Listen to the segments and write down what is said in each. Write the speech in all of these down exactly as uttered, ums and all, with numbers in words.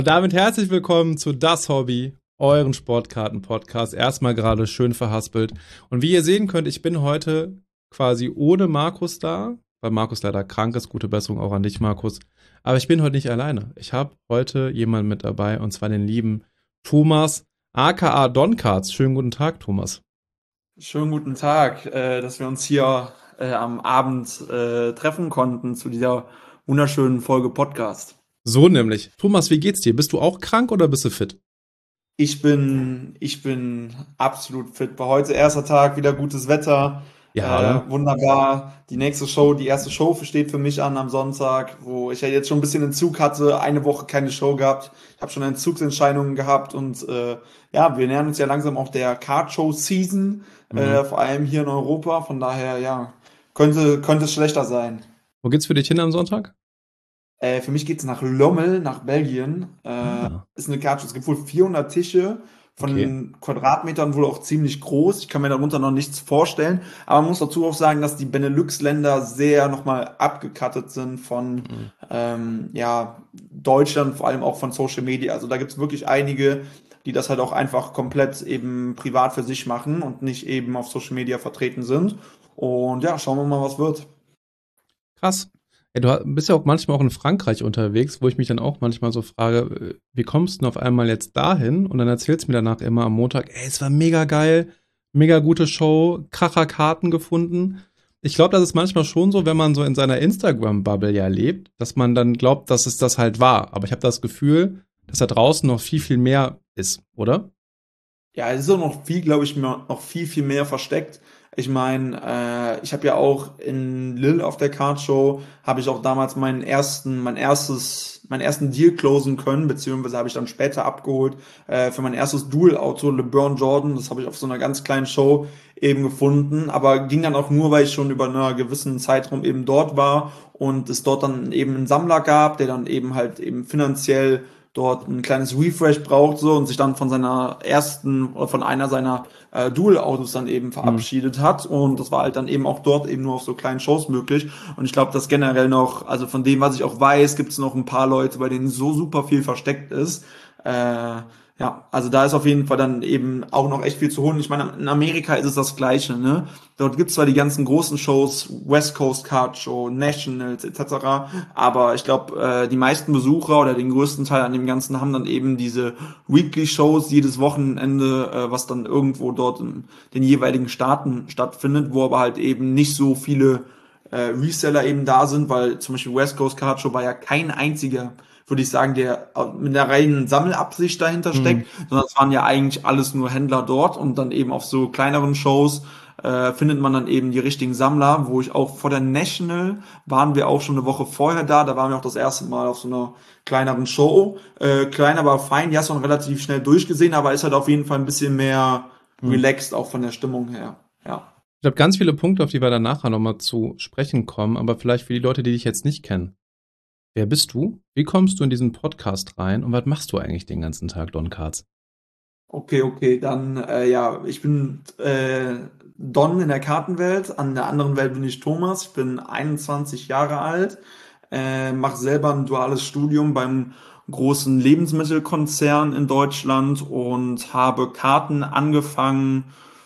Und damit herzlich willkommen zu Das Hobby, euren Sportkarten-Podcast. Erstmal gerade schön verhaspelt. Und wie ihr sehen könnt, ich bin heute quasi ohne Markus da, weil Markus leider krank ist. Gute Besserung auch an dich, Markus. Aber ich bin heute nicht alleine. Ich habe heute jemanden mit dabei, und zwar den lieben Thomas, aka Doncards. Schönen guten Tag, Thomas. Schönen guten Tag, äh, dass wir uns hier äh, am Abend äh, treffen konnten zu dieser wunderschönen Folge Podcast. So nämlich. Thomas, wie geht's dir? Bist du auch krank oder bist du fit? Ich bin, ich bin absolut fit. War heute erster Tag, wieder gutes Wetter. Ja, Äh, oder? wunderbar. Die nächste Show, die erste Show steht für mich an am Sonntag, wo ich ja jetzt schon ein bisschen Entzug hatte, eine Woche keine Show gehabt. Ich habe schon Entzugsentscheidungen gehabt und äh, ja, wir nähern uns ja langsam auch der Card-Show-Season, Mhm. äh, vor allem hier in Europa. Von daher, ja, könnte, könnte es schlechter sein. Wo geht's für dich hin am Sonntag? Äh, für mich geht's nach Lommel, nach Belgien. Äh, Ah, ist eine Karte. Es gibt wohl vierhundert Tische, okay. von Quadratmetern wohl auch ziemlich groß. Ich kann mir darunter noch nichts vorstellen. Aber man muss dazu auch sagen, dass die Benelux-Länder sehr nochmal abgekattet sind von Mhm. ähm, ja, Deutschland, vor allem auch von Social Media. Also da gibt's wirklich einige, die das halt auch einfach komplett eben privat für sich machen und nicht eben auf Social Media vertreten sind. Und ja, schauen wir mal, was wird. Krass. Ja, du bist ja auch manchmal auch in Frankreich unterwegs, wo ich mich dann auch manchmal so frage, äh, wie kommst du denn auf einmal jetzt dahin? Und dann erzählst du mir danach immer am Montag, ey, es war mega geil, mega gute Show, Kracherkarten gefunden. Ich glaube, das ist manchmal schon so, wenn man so in seiner Instagram-Bubble ja lebt, dass man dann glaubt, dass es das halt war. Aber ich habe das Gefühl, dass da draußen noch viel, viel mehr ist, oder? Ja, es ist auch noch viel, glaube ich, mehr, noch viel, viel mehr versteckt. Ich meine, äh, ich habe ja auch in Lille auf der Card Show, habe ich auch damals meinen ersten, mein erstes, meinen ersten Deal closen können, beziehungsweise habe ich dann später abgeholt äh, für mein erstes Dual-Auto, LeBron Jordan. Das habe ich auf so einer ganz kleinen Show eben gefunden, aber ging dann auch nur, weil ich schon über einen gewissen Zeitraum eben dort war und es dort dann eben einen Sammler gab, der dann eben halt eben finanziell dort ein kleines Refresh braucht so und sich dann von seiner ersten oder von einer seiner äh, Dual-Autos dann eben Hm. verabschiedet hat und das war halt dann eben auch dort eben nur auf so kleinen Shows möglich und ich glaube, dass generell noch, also von dem, was ich auch weiß, gibt es noch ein paar Leute, bei denen so super viel versteckt ist. Äh, ja, also da ist auf jeden Fall dann eben auch noch echt viel zu holen. Ich meine, in Amerika ist es das Gleiche, ne? Dort gibt's zwar die ganzen großen Shows, West Coast Card Show, Nationals et cetera, aber ich glaube, äh, die meisten Besucher oder den größten Teil an dem Ganzen haben dann eben diese Weekly Shows jedes Wochenende, äh, was dann irgendwo dort in den jeweiligen Staaten stattfindet, wo aber halt eben nicht so viele äh, Reseller eben da sind, weil zum Beispiel West Coast Card Show war ja kein einziger, würde ich sagen, der mit einer reinen Sammelabsicht dahinter Hm. steckt, sondern es waren ja eigentlich alles nur Händler dort und dann eben auf so kleineren Shows äh, findet man dann eben die richtigen Sammler, wo ich auch vor der National waren wir auch schon eine Woche vorher da, da waren wir auch das erste Mal auf so einer kleineren Show, äh, klein, aber fein, die hast du dann relativ schnell durchgesehen, aber ist halt auf jeden Fall ein bisschen mehr Hm. relaxed, auch von der Stimmung her, ja. Ich habe ganz viele Punkte, auf die wir dann nachher nochmal zu sprechen kommen, aber vielleicht für die Leute, die dich jetzt nicht kennen. Wer bist du? Wie kommst du in diesen Podcast rein und was machst du eigentlich den ganzen Tag, Don Cards? Okay, okay, dann äh, ja, ich bin äh, Don in der Kartenwelt, an der anderen Welt bin ich Thomas, ich bin einundzwanzig Jahre alt, äh, mache selber ein duales Studium beim großen Lebensmittelkonzern in Deutschland und habe Karten angefangen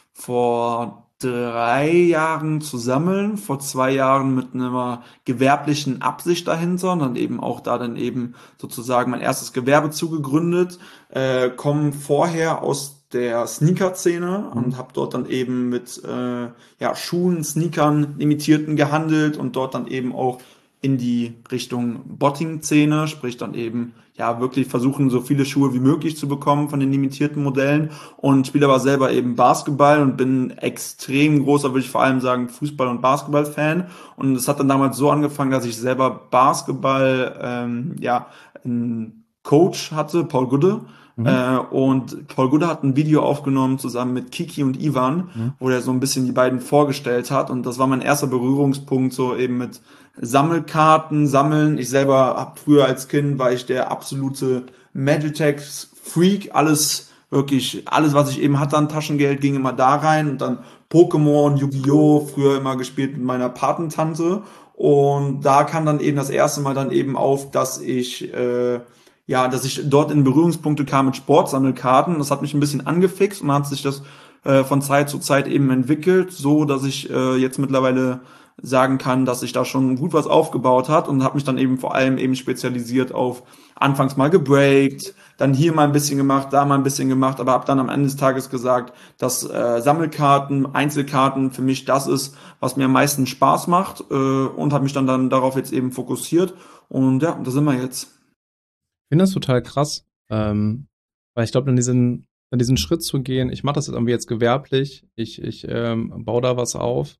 vor drei Jahren zu sammeln, vor zwei Jahren mit einer gewerblichen Absicht dahinter und dann eben auch da dann eben sozusagen mein erstes Gewerbe zugegründet, äh, komme vorher aus der Sneaker-Szene Hm? und habe dort dann eben mit äh, ja, Schuhen, Sneakern, Limitierten gehandelt und dort dann eben auch in die Richtung Botting-Szene, sprich dann eben ja wirklich versuchen, so viele Schuhe wie möglich zu bekommen von den limitierten Modellen und spiele aber selber eben Basketball und bin extrem großer, würde ich vor allem sagen, Fußball- und Basketball-Fan und es hat dann damals so angefangen, dass ich selber Basketball, ähm, ja, einen Coach hatte, Paul Gudde. Mhm. Äh, und Paul Gudde hat ein Video aufgenommen zusammen mit Kiki und Ivan, Mhm. wo er so ein bisschen die beiden vorgestellt hat. Und das war mein erster Berührungspunkt so eben mit Sammelkarten, Sammeln. Ich selber habe früher als Kind war ich der absolute Magitex-Freak. Alles, wirklich, alles, was ich eben hatte an Taschengeld, ging immer da rein. Und dann Pokémon, Yu-Gi-Oh! Früher immer gespielt mit meiner Patentante. Und da kam dann eben das erste Mal dann eben auf, dass ich äh, ja, dass ich dort in Berührungspunkte kam mit Sportsammelkarten. Das hat mich ein bisschen angefixt und dann hat sich das äh, von Zeit zu Zeit eben entwickelt, so dass ich äh, jetzt mittlerweile sagen kann, dass sich da schon gut was aufgebaut hat und habe mich dann eben vor allem eben spezialisiert auf anfangs mal gebreakt, dann hier mal ein bisschen gemacht, da mal ein bisschen gemacht, aber habe dann am Ende des Tages gesagt, dass äh, Sammelkarten, Einzelkarten für mich das ist, was mir am meisten Spaß macht äh, und habe mich dann, dann darauf jetzt eben fokussiert und ja, da sind wir jetzt. Ich finde das total krass, ähm, weil ich glaube, dann diesen, dann diesen Schritt zu gehen, ich mache das jetzt irgendwie jetzt gewerblich, ich, ich ähm, baue da was auf.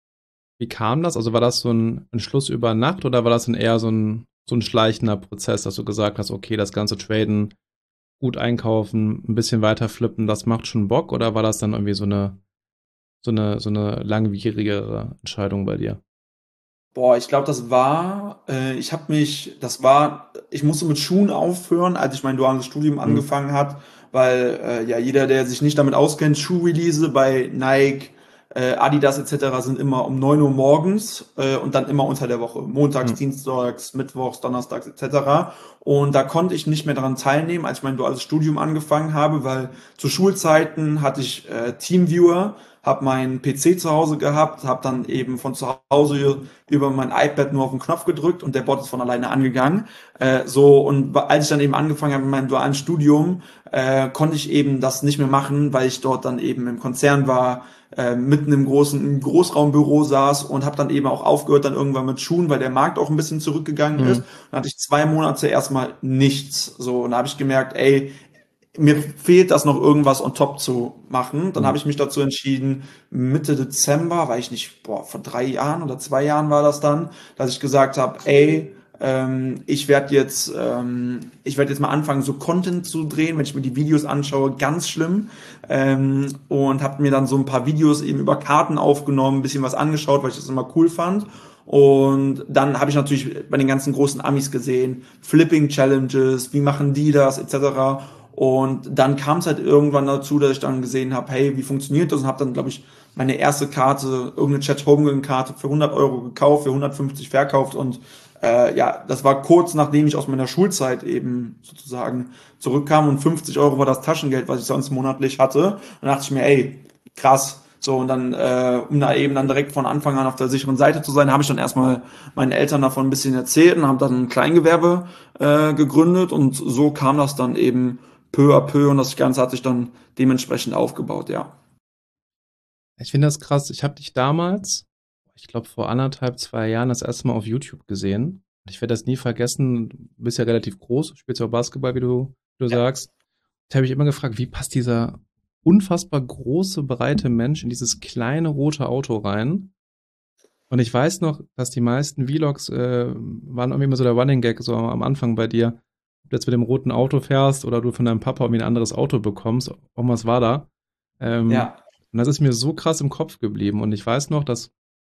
Wie kam das? Also war das so ein Entschluss über Nacht oder war das dann eher so ein, so ein schleichender Prozess, dass du gesagt hast, okay, das ganze Traden, gut einkaufen, ein bisschen weiter flippen, das macht schon Bock? Oder war das dann irgendwie so eine, so eine, so eine langwierigere Entscheidung bei dir? Boah, ich glaube, das war, äh, ich habe mich, das war, ich musste mit Schuhen aufhören, als ich mein duales Studium Hm. angefangen hat, weil äh, ja jeder, der sich nicht damit auskennt, Schuhrelease bei Nike, äh, Adidas et cetera sind immer um neun Uhr morgens äh, und dann immer unter der Woche, montags, Hm. dienstags, mittwochs, donnerstags et cetera. Und da konnte ich nicht mehr daran teilnehmen, als ich mein duales Studium angefangen habe, weil zu Schulzeiten hatte ich äh, Teamviewer, habe meinen P C zu Hause gehabt, habe dann eben von zu Hause über mein iPad nur auf den Knopf gedrückt und der Bot ist von alleine angegangen. Äh, so, und als ich dann eben angefangen habe mit meinem dualen Studium, äh, konnte ich eben das nicht mehr machen, weil ich dort dann eben im Konzern war, äh, mitten im großen im Großraumbüro saß und habe dann eben auch aufgehört dann irgendwann mit Schuhen, weil der Markt auch ein bisschen zurückgegangen ist. Hm. Dann hatte ich zwei Monate erstmal nichts. So, und da habe ich gemerkt, ey, mir fehlt das noch irgendwas on top zu machen. Dann Hm. habe ich mich dazu entschieden, Mitte Dezember, weiß ich nicht, boah, vor drei Jahren oder zwei Jahren war das dann, dass ich gesagt habe, ey, ähm, ich werde jetzt, ähm, ich werde jetzt mal anfangen, so Content zu drehen, wenn ich mir die Videos anschaue, ganz schlimm. Ähm, und habe mir dann so ein paar Videos eben über Karten aufgenommen, ein bisschen was angeschaut, weil ich das immer cool fand. Und dann habe ich natürlich bei den ganzen großen Amis gesehen, Flipping Challenges, wie machen die das, et cetera. Und dann kam es halt irgendwann dazu, dass ich dann gesehen habe, hey, wie funktioniert das? Und habe dann, glaube ich, meine erste Karte, irgendeine Chat Homegun Karte für hundert Euro gekauft, für hundertfünfzig verkauft. Und äh, ja, das war kurz nachdem ich aus meiner Schulzeit eben sozusagen zurückkam. Und fünfzig Euro war das Taschengeld, was ich sonst monatlich hatte. Dann dachte ich mir, ey, krass. So, und dann, äh, um da eben dann direkt von Anfang an auf der sicheren Seite zu sein, habe ich dann erstmal meinen Eltern davon ein bisschen erzählt und habe dann ein Kleingewerbe äh, gegründet. Und so kam das dann eben peu à peu und das Ganze hat sich dann dementsprechend aufgebaut, ja. Ich finde das krass. Ich habe dich damals, ich glaube vor anderthalb, zwei Jahren das erste Mal auf YouTube gesehen. Ich werde das nie vergessen. Du bist ja relativ groß, spielst ja auch Basketball, wie du, wie du Ja, sagst. Da habe ich immer gefragt, wie passt dieser unfassbar große, breite Mensch in dieses kleine rote Auto rein? Und ich weiß noch, dass die meisten Vlogs äh, waren irgendwie immer so der Running Gag, so am Anfang bei dir. Ob du jetzt mit dem roten Auto fährst oder du von deinem Papa irgendwie ein anderes Auto bekommst. Irgendwas war da. Ähm, ja, und das ist mir so krass im Kopf geblieben. Und ich weiß noch, dass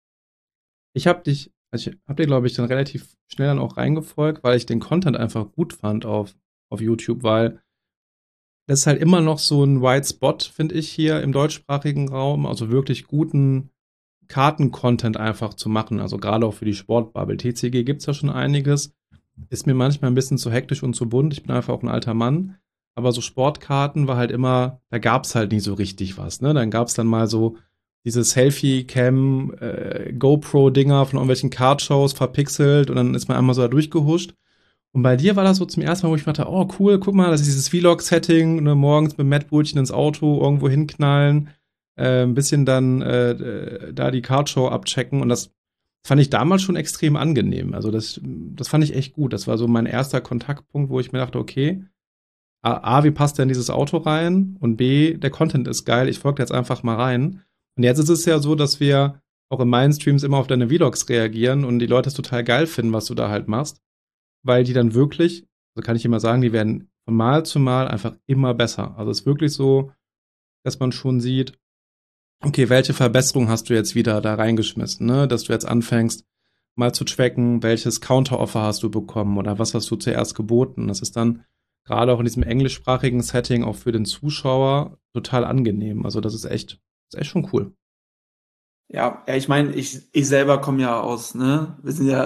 ich habe dich, also ich habe dir, glaube ich, dann relativ schnell dann auch reingefolgt, weil ich den Content einfach gut fand auf, auf YouTube, weil das ist halt immer noch so ein White Spot, finde ich, hier im deutschsprachigen Raum. Also wirklich guten Karten-Content einfach zu machen. Also gerade auch für die Sportbubble. T C G gibt's ja schon einiges. Ist mir manchmal ein bisschen zu hektisch und zu bunt. Ich bin einfach auch ein alter Mann. Aber so Sportkarten war halt immer, da gab's halt nie so richtig was. Ne? Dann gab's dann mal so diese Selfie-Cam, äh, GoPro-Dinger von irgendwelchen Card-Shows verpixelt und dann ist man einmal so da durchgehuscht. Und bei dir war das so zum ersten Mal, wo ich dachte, oh cool, guck mal, das ist dieses Vlog-Setting, ne, morgens mit Mettbrötchen ins Auto, irgendwo hinknallen, äh, ein bisschen dann äh, äh, da die Cardshow abchecken und das fand ich damals schon extrem angenehm. Also das, das fand ich echt gut. Das war so mein erster Kontaktpunkt, wo ich mir dachte, okay, A, A wie passt der in dieses Auto rein? Und B, der Content ist geil, ich folge jetzt einfach mal rein. Und jetzt ist es ja so, dass wir auch in meinen Streams immer auf deine Vlogs reagieren und die Leute es total geil finden, was du da halt machst, weil die dann wirklich, so kann ich immer sagen, die werden von Mal zu Mal einfach immer besser. Also es ist wirklich so, dass man schon sieht, okay, welche Verbesserung hast du jetzt wieder da reingeschmissen, ne? Dass du jetzt anfängst, mal zu tracken, welches Counteroffer hast du bekommen oder was hast du zuerst geboten. Das ist dann gerade auch in diesem englischsprachigen Setting auch für den Zuschauer total angenehm. Also das ist echt, ist echt schon cool. ja, ja, ich meine, ich, ich selber komme ja aus, ne? Wir sind ja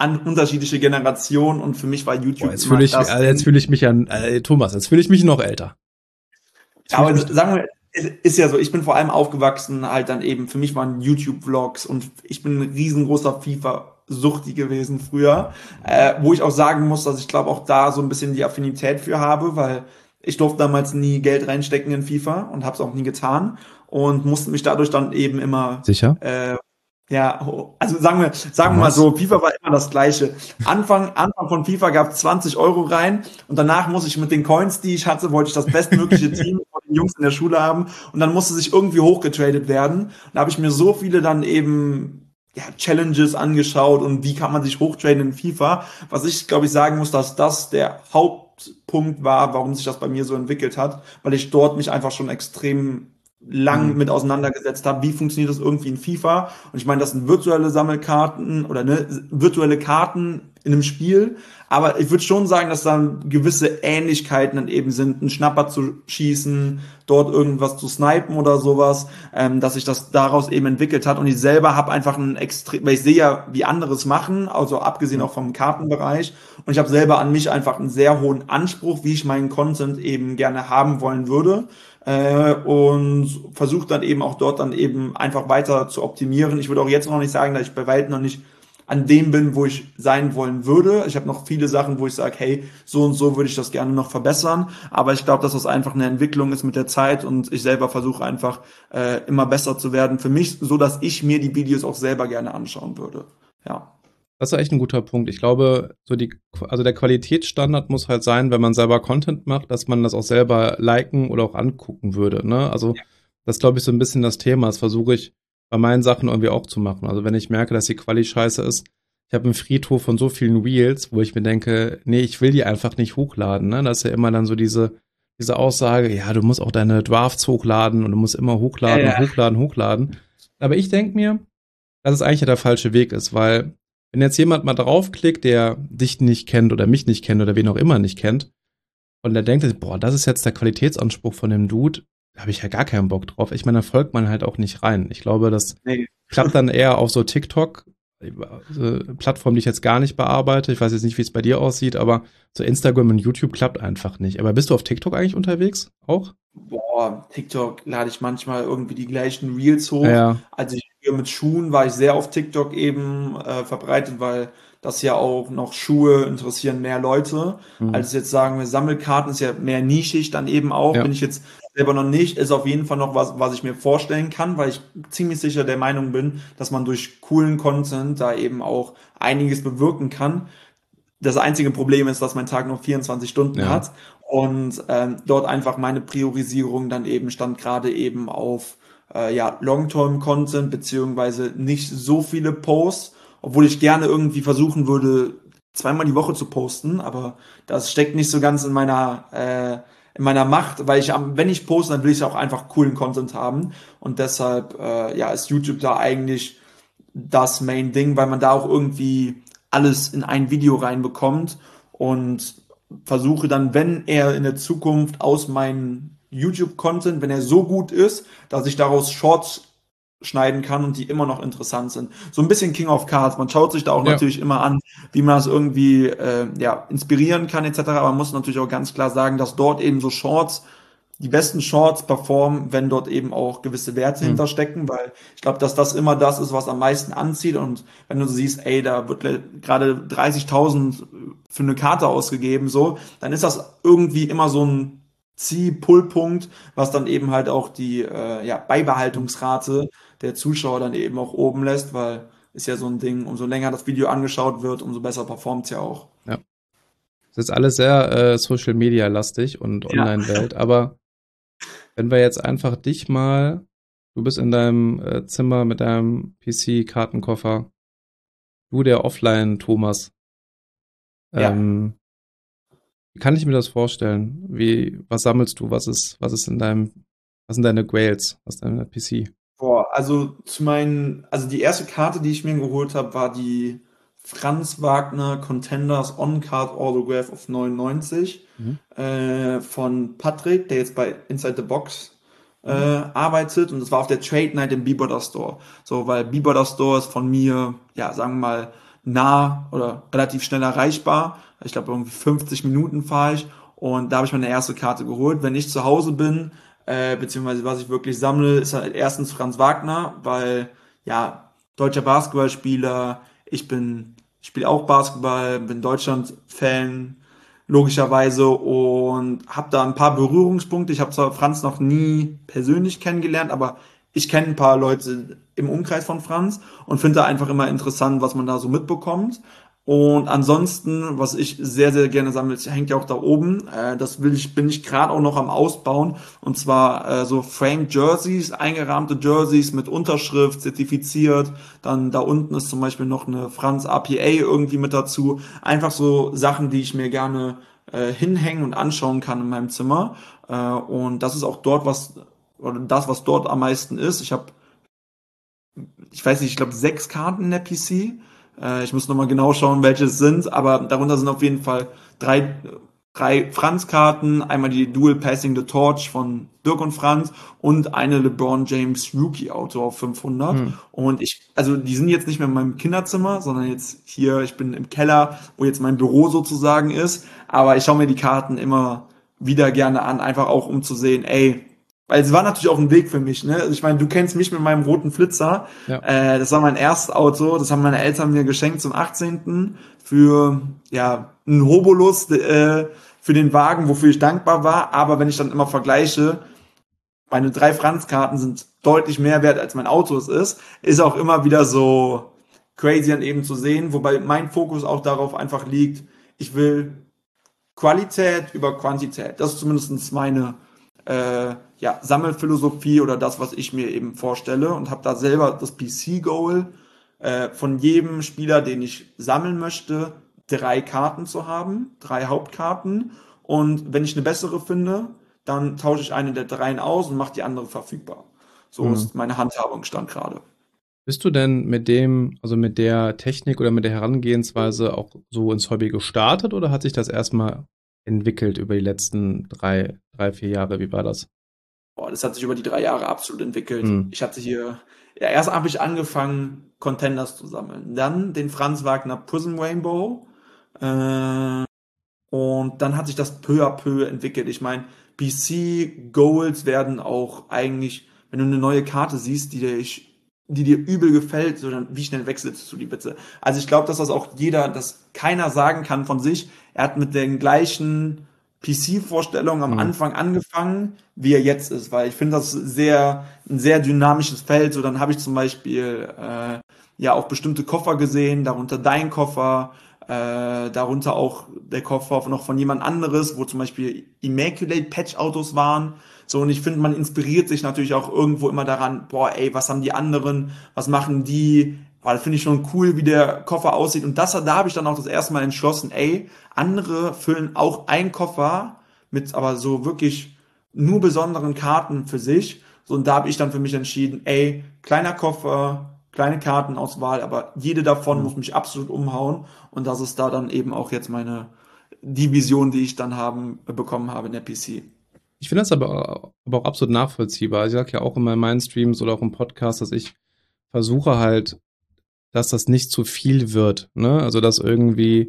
an unterschiedliche Generationen und für mich war Boah, YouTube jetzt immer fühle ich, das äh, jetzt Ding. fühle ich mich an, äh, Thomas, jetzt fühle ich mich noch älter. Jetzt Ja, fühle ich aber mich, sagen wir, es ist ja so, ich bin vor allem aufgewachsen, halt dann eben, für mich waren YouTube-Vlogs und ich bin ein riesengroßer FIFA-Suchti gewesen früher, äh, wo ich auch sagen muss, dass ich glaube auch da so ein bisschen die Affinität für habe, weil ich durfte damals nie Geld reinstecken in FIFA und habe es auch nie getan und musste mich dadurch dann eben immer sicher? äh, ja, also sagen wir, sagen wir mal Thomas? so, FIFA war immer das Gleiche. Anfang, Anfang von FIFA gab es zwanzig Euro rein und danach muss ich mit den Coins, die ich hatte, wollte ich das bestmögliche Team von den Jungs in der Schule haben und dann musste sich irgendwie hochgetradet werden. Und da habe ich mir so viele dann eben ja, Challenges angeschaut und wie kann man sich hochtraden in FIFA. Was ich, glaube ich, sagen muss, dass das der Hauptpunkt war, warum sich das bei mir so entwickelt hat, weil ich dort mich einfach schon extrem lang Mhm. mit auseinandergesetzt habe, wie funktioniert das irgendwie in FIFA. Und ich meine, das sind virtuelle Sammelkarten oder ne, virtuelle Karten in einem Spiel. Aber ich würde schon sagen, dass da gewisse Ähnlichkeiten dann eben sind, einen Schnapper zu schießen, dort irgendwas zu snipen oder sowas, ähm, dass sich das daraus eben entwickelt hat. Und ich selber habe einfach ein extrem, weil ich sehe ja, wie andere es machen, also abgesehen Mhm. auch vom Kartenbereich. Und ich habe selber an mich einfach einen sehr hohen Anspruch, wie ich meinen Content eben gerne haben wollen würde äh, und versuche dann eben auch dort dann eben einfach weiter zu optimieren. Ich würde auch jetzt noch nicht sagen, dass ich bei weitem noch nicht an dem bin, wo ich sein wollen würde. Ich habe noch viele Sachen, wo ich sage, hey, so und so würde ich das gerne noch verbessern. Aber ich glaube, dass das einfach eine Entwicklung ist mit der Zeit und ich selber versuche einfach äh, immer besser zu werden für mich, so dass ich mir die Videos auch selber gerne anschauen würde. Ja. Das ist echt ein guter Punkt. Ich glaube, so die, also der Qualitätsstandard muss halt sein, wenn man selber Content macht, dass man das auch selber liken oder auch angucken würde, ne? Also, das ist, glaube ich, so ein bisschen das Thema. Das versuche ich bei meinen Sachen irgendwie auch zu machen. Also, wenn ich merke, dass die Quali scheiße ist, ich habe einen Friedhof von so vielen Reels, wo ich mir denke, nee, ich will die einfach nicht hochladen, ne? Das ist ja immer dann so diese, diese Aussage, ja, du musst auch deine Drafts hochladen und du musst immer Ja, hochladen und ja. hochladen, hochladen. Aber ich denke mir, dass es eigentlich ja der falsche Weg ist, weil wenn jetzt jemand mal draufklickt, der dich nicht kennt oder mich nicht kennt oder wen auch immer nicht kennt und der denkt, boah, das ist jetzt der Qualitätsanspruch von dem Dude, da habe ich ja gar keinen Bock drauf. Ich meine, da folgt man halt auch nicht rein. Ich glaube, das Nee. klappt dann eher auf so TikTok, äh, Plattform, die ich jetzt gar nicht bearbeite. Ich weiß jetzt nicht, wie es bei dir aussieht, aber so Instagram und YouTube klappt einfach nicht. Aber bist du auf TikTok eigentlich unterwegs auch? Boah, TikTok lade ich manchmal irgendwie die gleichen Reels hoch. Ja, Als ich früher mit Schuhen war ich sehr auf TikTok eben äh, verbreitet, weil das ja auch noch Schuhe interessieren mehr Leute. hm. Als jetzt sagen wir, Sammelkarten ist ja mehr nischig dann eben auch. Ja, Bin ich jetzt selber noch nicht. Ist auf jeden Fall noch was, was ich mir vorstellen kann, weil ich ziemlich sicher der Meinung bin, dass man durch coolen Content da eben auch einiges bewirken kann. Das einzige Problem ist, dass mein Tag nur vierundzwanzig Stunden ja. hat und ähm, dort einfach meine Priorisierung dann eben stand gerade eben auf äh, ja, Long-Term-Content beziehungsweise nicht so viele Posts, obwohl ich gerne irgendwie versuchen würde, zweimal die Woche zu posten, aber das steckt nicht so ganz in meiner äh, in meiner Macht, weil ich am, wenn ich poste, dann will ich auch einfach coolen Content haben und deshalb äh, ja ist YouTube da eigentlich das Main Ding, weil man da auch irgendwie alles in ein Video reinbekommt und versuche dann, wenn er in der Zukunft aus meinem YouTube-Content, wenn er so gut ist, dass ich daraus Shorts schneiden kann und die immer noch interessant sind. So ein bisschen King of Cards. Man schaut sich da auch Ja. natürlich immer an, wie man das irgendwie äh, ja, inspirieren kann et cetera. Aber man muss natürlich auch ganz klar sagen, dass dort eben so Shorts die besten Shorts performen, wenn dort eben auch gewisse Werte Hm. hinterstecken, weil ich glaube, dass das immer das ist, was am meisten anzieht. Und wenn du siehst, ey, da wird le- gerade dreißigtausend für eine Karte ausgegeben, so, dann ist das irgendwie immer so ein Zieh-Pull-Punkt, was dann eben halt auch die äh, ja, Beibehaltungsrate der Zuschauer dann eben auch oben lässt, weil ist ja so ein Ding, umso länger das Video angeschaut wird, umso besser performt es ja auch. Ja. Das ist alles sehr äh, Social Media lastig und Ja. Online-Welt, aber wenn wir jetzt einfach dich mal, du bist in deinem äh, Zimmer mit deinem P C-Kartenkoffer, du der Offline-Thomas, Ja. ähm, wie kann ich mir das vorstellen? Wie, was sammelst du? Was ist, was ist in deinem, was sind deine Grails? Was ist dein P C? Boah, also zu meinen, also die erste Karte, die ich mir geholt habe, war die Franz Wagner Contenders On-Card Autograph auf neunundneunzig Mhm. äh, von Patrick, der jetzt bei Inside the Box äh, Mhm. arbeitet und das war auf der Trade Night im Beboder Store. So, weil Beboder Store ist von mir, ja, sagen wir mal, nah oder relativ schnell erreichbar. Ich glaube, irgendwie fünfzig Minuten fahre ich und da habe ich meine erste Karte geholt. Wenn ich zu Hause bin, äh, beziehungsweise was ich wirklich sammle, ist halt erstens Franz Wagner, weil ja, deutscher Basketballspieler, ich bin, ich spiele auch Basketball, bin Deutschland-Fan, logischerweise, und habe da ein paar Berührungspunkte. Ich habe zwar Franz noch nie persönlich kennengelernt, aber ich kenne ein paar Leute im Umkreis von Franz und finde da einfach immer interessant, was man da so mitbekommt. Und ansonsten, was ich sehr, sehr gerne sammle, das hängt ja auch da oben. Äh, das will ich, bin ich gerade auch noch am Ausbauen. Und zwar äh, so Framed Jerseys, eingerahmte Jerseys mit Unterschrift, zertifiziert. Dann da unten ist zum Beispiel noch eine Franz R P A irgendwie mit dazu. Einfach so Sachen, die ich mir gerne äh, hinhängen und anschauen kann in meinem Zimmer. Äh, und das ist auch dort was, oder das, was dort am meisten ist. Ich habe, ich weiß nicht, ich glaube sechs Karten in der P C. Äh, ich muss nochmal genau schauen, welche es sind, aber darunter sind auf jeden Fall drei, drei Franz-Karten, einmal die Dual Passing the Torch von Dirk und Franz und eine LeBron James Rookie Auto auf fünfhundert. Hm. Und ich, also die sind jetzt nicht mehr in meinem Kinderzimmer, sondern jetzt hier, ich bin im Keller, wo jetzt mein Büro sozusagen ist, aber ich schaue mir die Karten immer wieder gerne an, einfach auch um zu sehen, ey, weil es war natürlich auch ein Weg für mich, ne? Also ich meine, du kennst mich mit meinem roten Flitzer. Ja. Äh, das war mein erstes Auto. Das haben meine Eltern mir geschenkt zum achtzehnten für, ja, einen Hobolus, äh, für den Wagen, wofür ich dankbar war. Aber wenn ich dann immer vergleiche, meine drei Franz-Karten sind deutlich mehr wert, als mein Auto es ist, ist auch immer wieder so crazy an eben zu sehen. Wobei mein Fokus auch darauf einfach liegt, ich will Qualität über Quantität. Das ist zumindest meine äh, ja, Sammelphilosophie oder das, was ich mir eben vorstelle, und habe da selber das P C-Goal, äh, von jedem Spieler, den ich sammeln möchte, drei Karten zu haben, drei Hauptkarten. Und wenn ich eine bessere finde, dann tausche ich eine der dreien aus und mache die andere verfügbar. So Hm. ist meine Handhabung stand gerade. Bist du denn mit dem, also mit der Technik oder mit der Herangehensweise auch so ins Hobby gestartet oder hat sich das erstmal entwickelt über die letzten drei, drei, vier Jahre? Wie war das? Boah, das hat sich über die drei Jahre absolut entwickelt. Hm. Ich hatte hier, ja, erst habe ich angefangen, Contenders zu sammeln. Dann den Franz Wagner Prism Rainbow. Äh, und dann hat sich das peu à peu entwickelt. Ich meine, P C-Goals werden auch eigentlich, wenn du eine neue Karte siehst, die dir, ich, die dir übel gefällt, so dann, wie schnell wechselst du die bitte? Also ich glaube, dass das auch jeder, dass keiner sagen kann von sich, er hat mit den gleichen P C-Vorstellungen am Hm. Anfang angefangen, wie er jetzt ist, weil ich finde das sehr, ein sehr dynamisches Feld. So dann habe ich zum Beispiel äh, ja auch bestimmte Koffer gesehen, darunter dein Koffer, äh, darunter auch der Koffer noch von jemand anderes, wo zum Beispiel Immaculate Patch Autos waren. So, und ich finde, man inspiriert sich natürlich auch irgendwo immer daran, boah, ey, was haben die anderen, was machen die? Boah, das finde ich schon cool, wie der Koffer aussieht. Und das, da habe ich dann auch das erste Mal entschlossen, ey, andere füllen auch einen Koffer mit aber so wirklich nur besonderen Karten für sich. So, und da habe ich dann für mich entschieden, ey, kleiner Koffer, kleine Kartenauswahl, aber jede davon Hm. muss mich absolut umhauen. Und das ist da dann eben auch jetzt meine, die Vision, die ich dann haben, bekommen habe in der P C. Ich finde das aber, aber auch absolut nachvollziehbar. Ich sage ja auch immer in meinen Streams oder auch im Podcast, dass ich versuche halt, dass das nicht zu viel wird. Ne? Also, dass irgendwie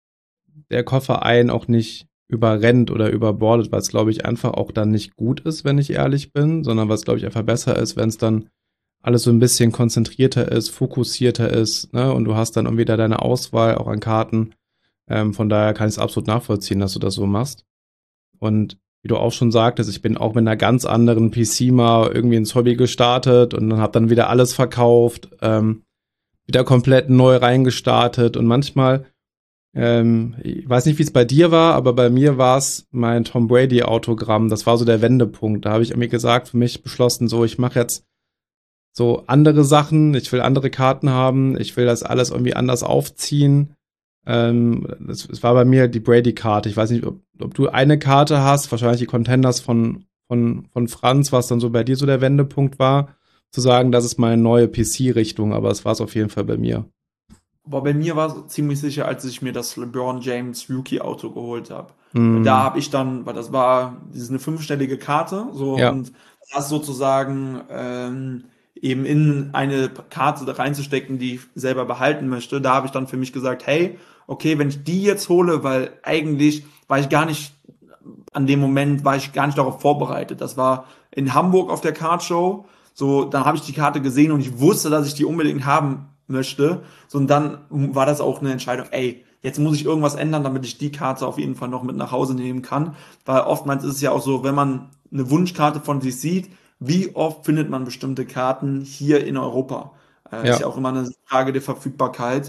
der Koffer einen auch nicht überrennt oder überbordet, weil es, glaube ich, einfach auch dann nicht gut ist, wenn ich ehrlich bin, sondern was, glaube ich, einfach besser ist, wenn es dann alles so ein bisschen konzentrierter ist, fokussierter ist, ne? Und du hast dann irgendwie da deine Auswahl auch an Karten. Ähm, von daher kann ich es absolut nachvollziehen, dass du das so machst. Und wie du auch schon sagtest, ich bin auch mit einer ganz anderen P C mal irgendwie ins Hobby gestartet und dann habe dann wieder alles verkauft, ähm, wieder komplett neu reingestartet und manchmal ähm, ich weiß nicht, wie es bei dir war, aber bei mir war es mein Tom Brady Autogramm. Das war so der Wendepunkt. Da habe ich mir gesagt, für mich beschlossen, so ich mache jetzt so andere Sachen. Ich will andere Karten haben. Ich will das alles irgendwie anders aufziehen. Ähm, es, es war bei mir die Brady-Karte. Ich weiß nicht, ob, ob du eine Karte hast. Wahrscheinlich die Contenders von von von Franz, was dann so bei dir so der Wendepunkt war, zu sagen, das ist meine neue P C-Richtung. Aber es war es auf jeden Fall bei mir. Aber bei mir war es ziemlich sicher, als ich mir das LeBron James Rookie Auto geholt habe. Weil da Mm, habe ich dann, weil das war, das ist eine fünfstellige Karte, so, ja. und das sozusagen, ähm, eben in eine Karte da reinzustecken, die ich selber behalten möchte. Da habe ich dann für mich gesagt, hey, okay, wenn ich die jetzt hole, weil eigentlich war ich gar nicht, an dem Moment war ich gar nicht darauf vorbereitet. Das war in Hamburg auf der Cardshow. So, dann habe ich die Karte gesehen und ich wusste, dass ich die unbedingt haben möchte. So, und dann war das auch eine Entscheidung, ey, jetzt muss ich irgendwas ändern, damit ich die Karte auf jeden Fall noch mit nach Hause nehmen kann. Weil oftmals ist es ja auch so, wenn man eine Wunschkarte von sich sieht, wie oft findet man bestimmte Karten hier in Europa? Äh, ist Ja. ja auch immer eine Frage der Verfügbarkeit.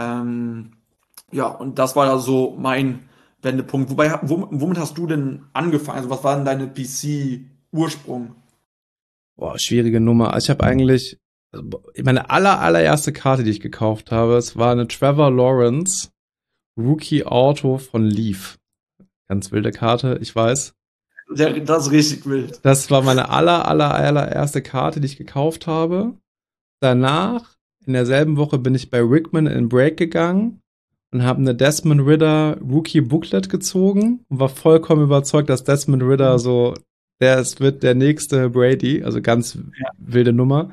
Ähm, ja, und das war ja so mein Wendepunkt. Wobei, womit hast du denn angefangen? Also was war denn deine P C-Ursprung? Boah, schwierige Nummer. Ich habe eigentlich, also, meine aller, allererste Karte, die ich gekauft habe, es war eine Trevor Lawrence Rookie Auto von Leaf. Ganz wilde Karte, ich weiß. Der, das ist richtig wild. Das war meine aller, aller, allererste Karte, die ich gekauft habe. Danach, in derselben Woche, bin ich bei Rickman in Break gegangen und habe eine Desmond Ridder Rookie Booklet gezogen und war vollkommen überzeugt, dass Desmond Ridder so, der ist, wird der nächste Brady, also ganz Ja. wilde Nummer.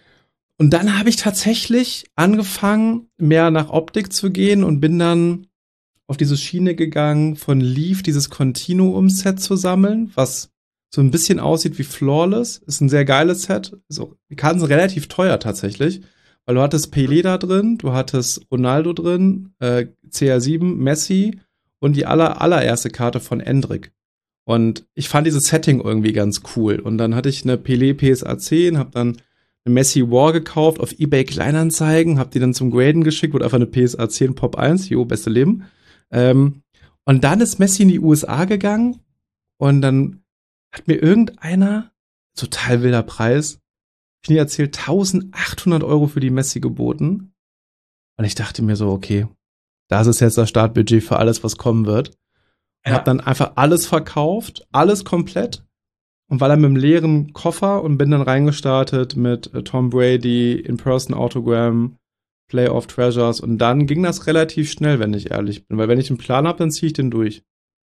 Und dann habe ich tatsächlich angefangen, mehr nach Optik zu gehen und bin dann auf diese Schiene gegangen, von Leaf dieses Continuum-Set zu sammeln, was so ein bisschen aussieht wie Flawless. Ist ein sehr geiles Set. So, die Karten sind relativ teuer tatsächlich, weil du hattest Pelé da drin, du hattest Ronaldo drin, äh, C R sieben, Messi und die aller, allererste Karte von Endrick. Und ich fand dieses Setting irgendwie ganz cool. Und dann hatte ich eine Pelé P S A zehn, hab dann eine Messi War gekauft auf eBay Kleinanzeigen, hab die dann zum Graden geschickt, wurde einfach eine P S A zehn Pop eins, jo, beste Leben. Ähm, und dann ist Messi in die U S A gegangen und dann hat mir irgendeiner, total wilder Preis, ich nie erzählt, eintausendachthundert Euro für die Messi geboten. Und ich dachte mir so, okay, das ist jetzt das Startbudget für alles, was kommen wird. Und habe Ja. dann einfach alles verkauft, alles komplett. Und war dann mit einem leeren Koffer und bin dann reingestartet mit äh, Tom Brady, In-Person Autogramm, Playoff Treasures. Und dann ging das relativ schnell, wenn ich ehrlich bin. Weil wenn ich einen Plan habe, dann ziehe ich den durch.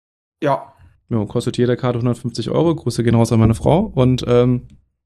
Ja. Ja, kostet jede Karte hundertfünfzig Euro. Grüße gehen raus an meine Frau. Und ähm,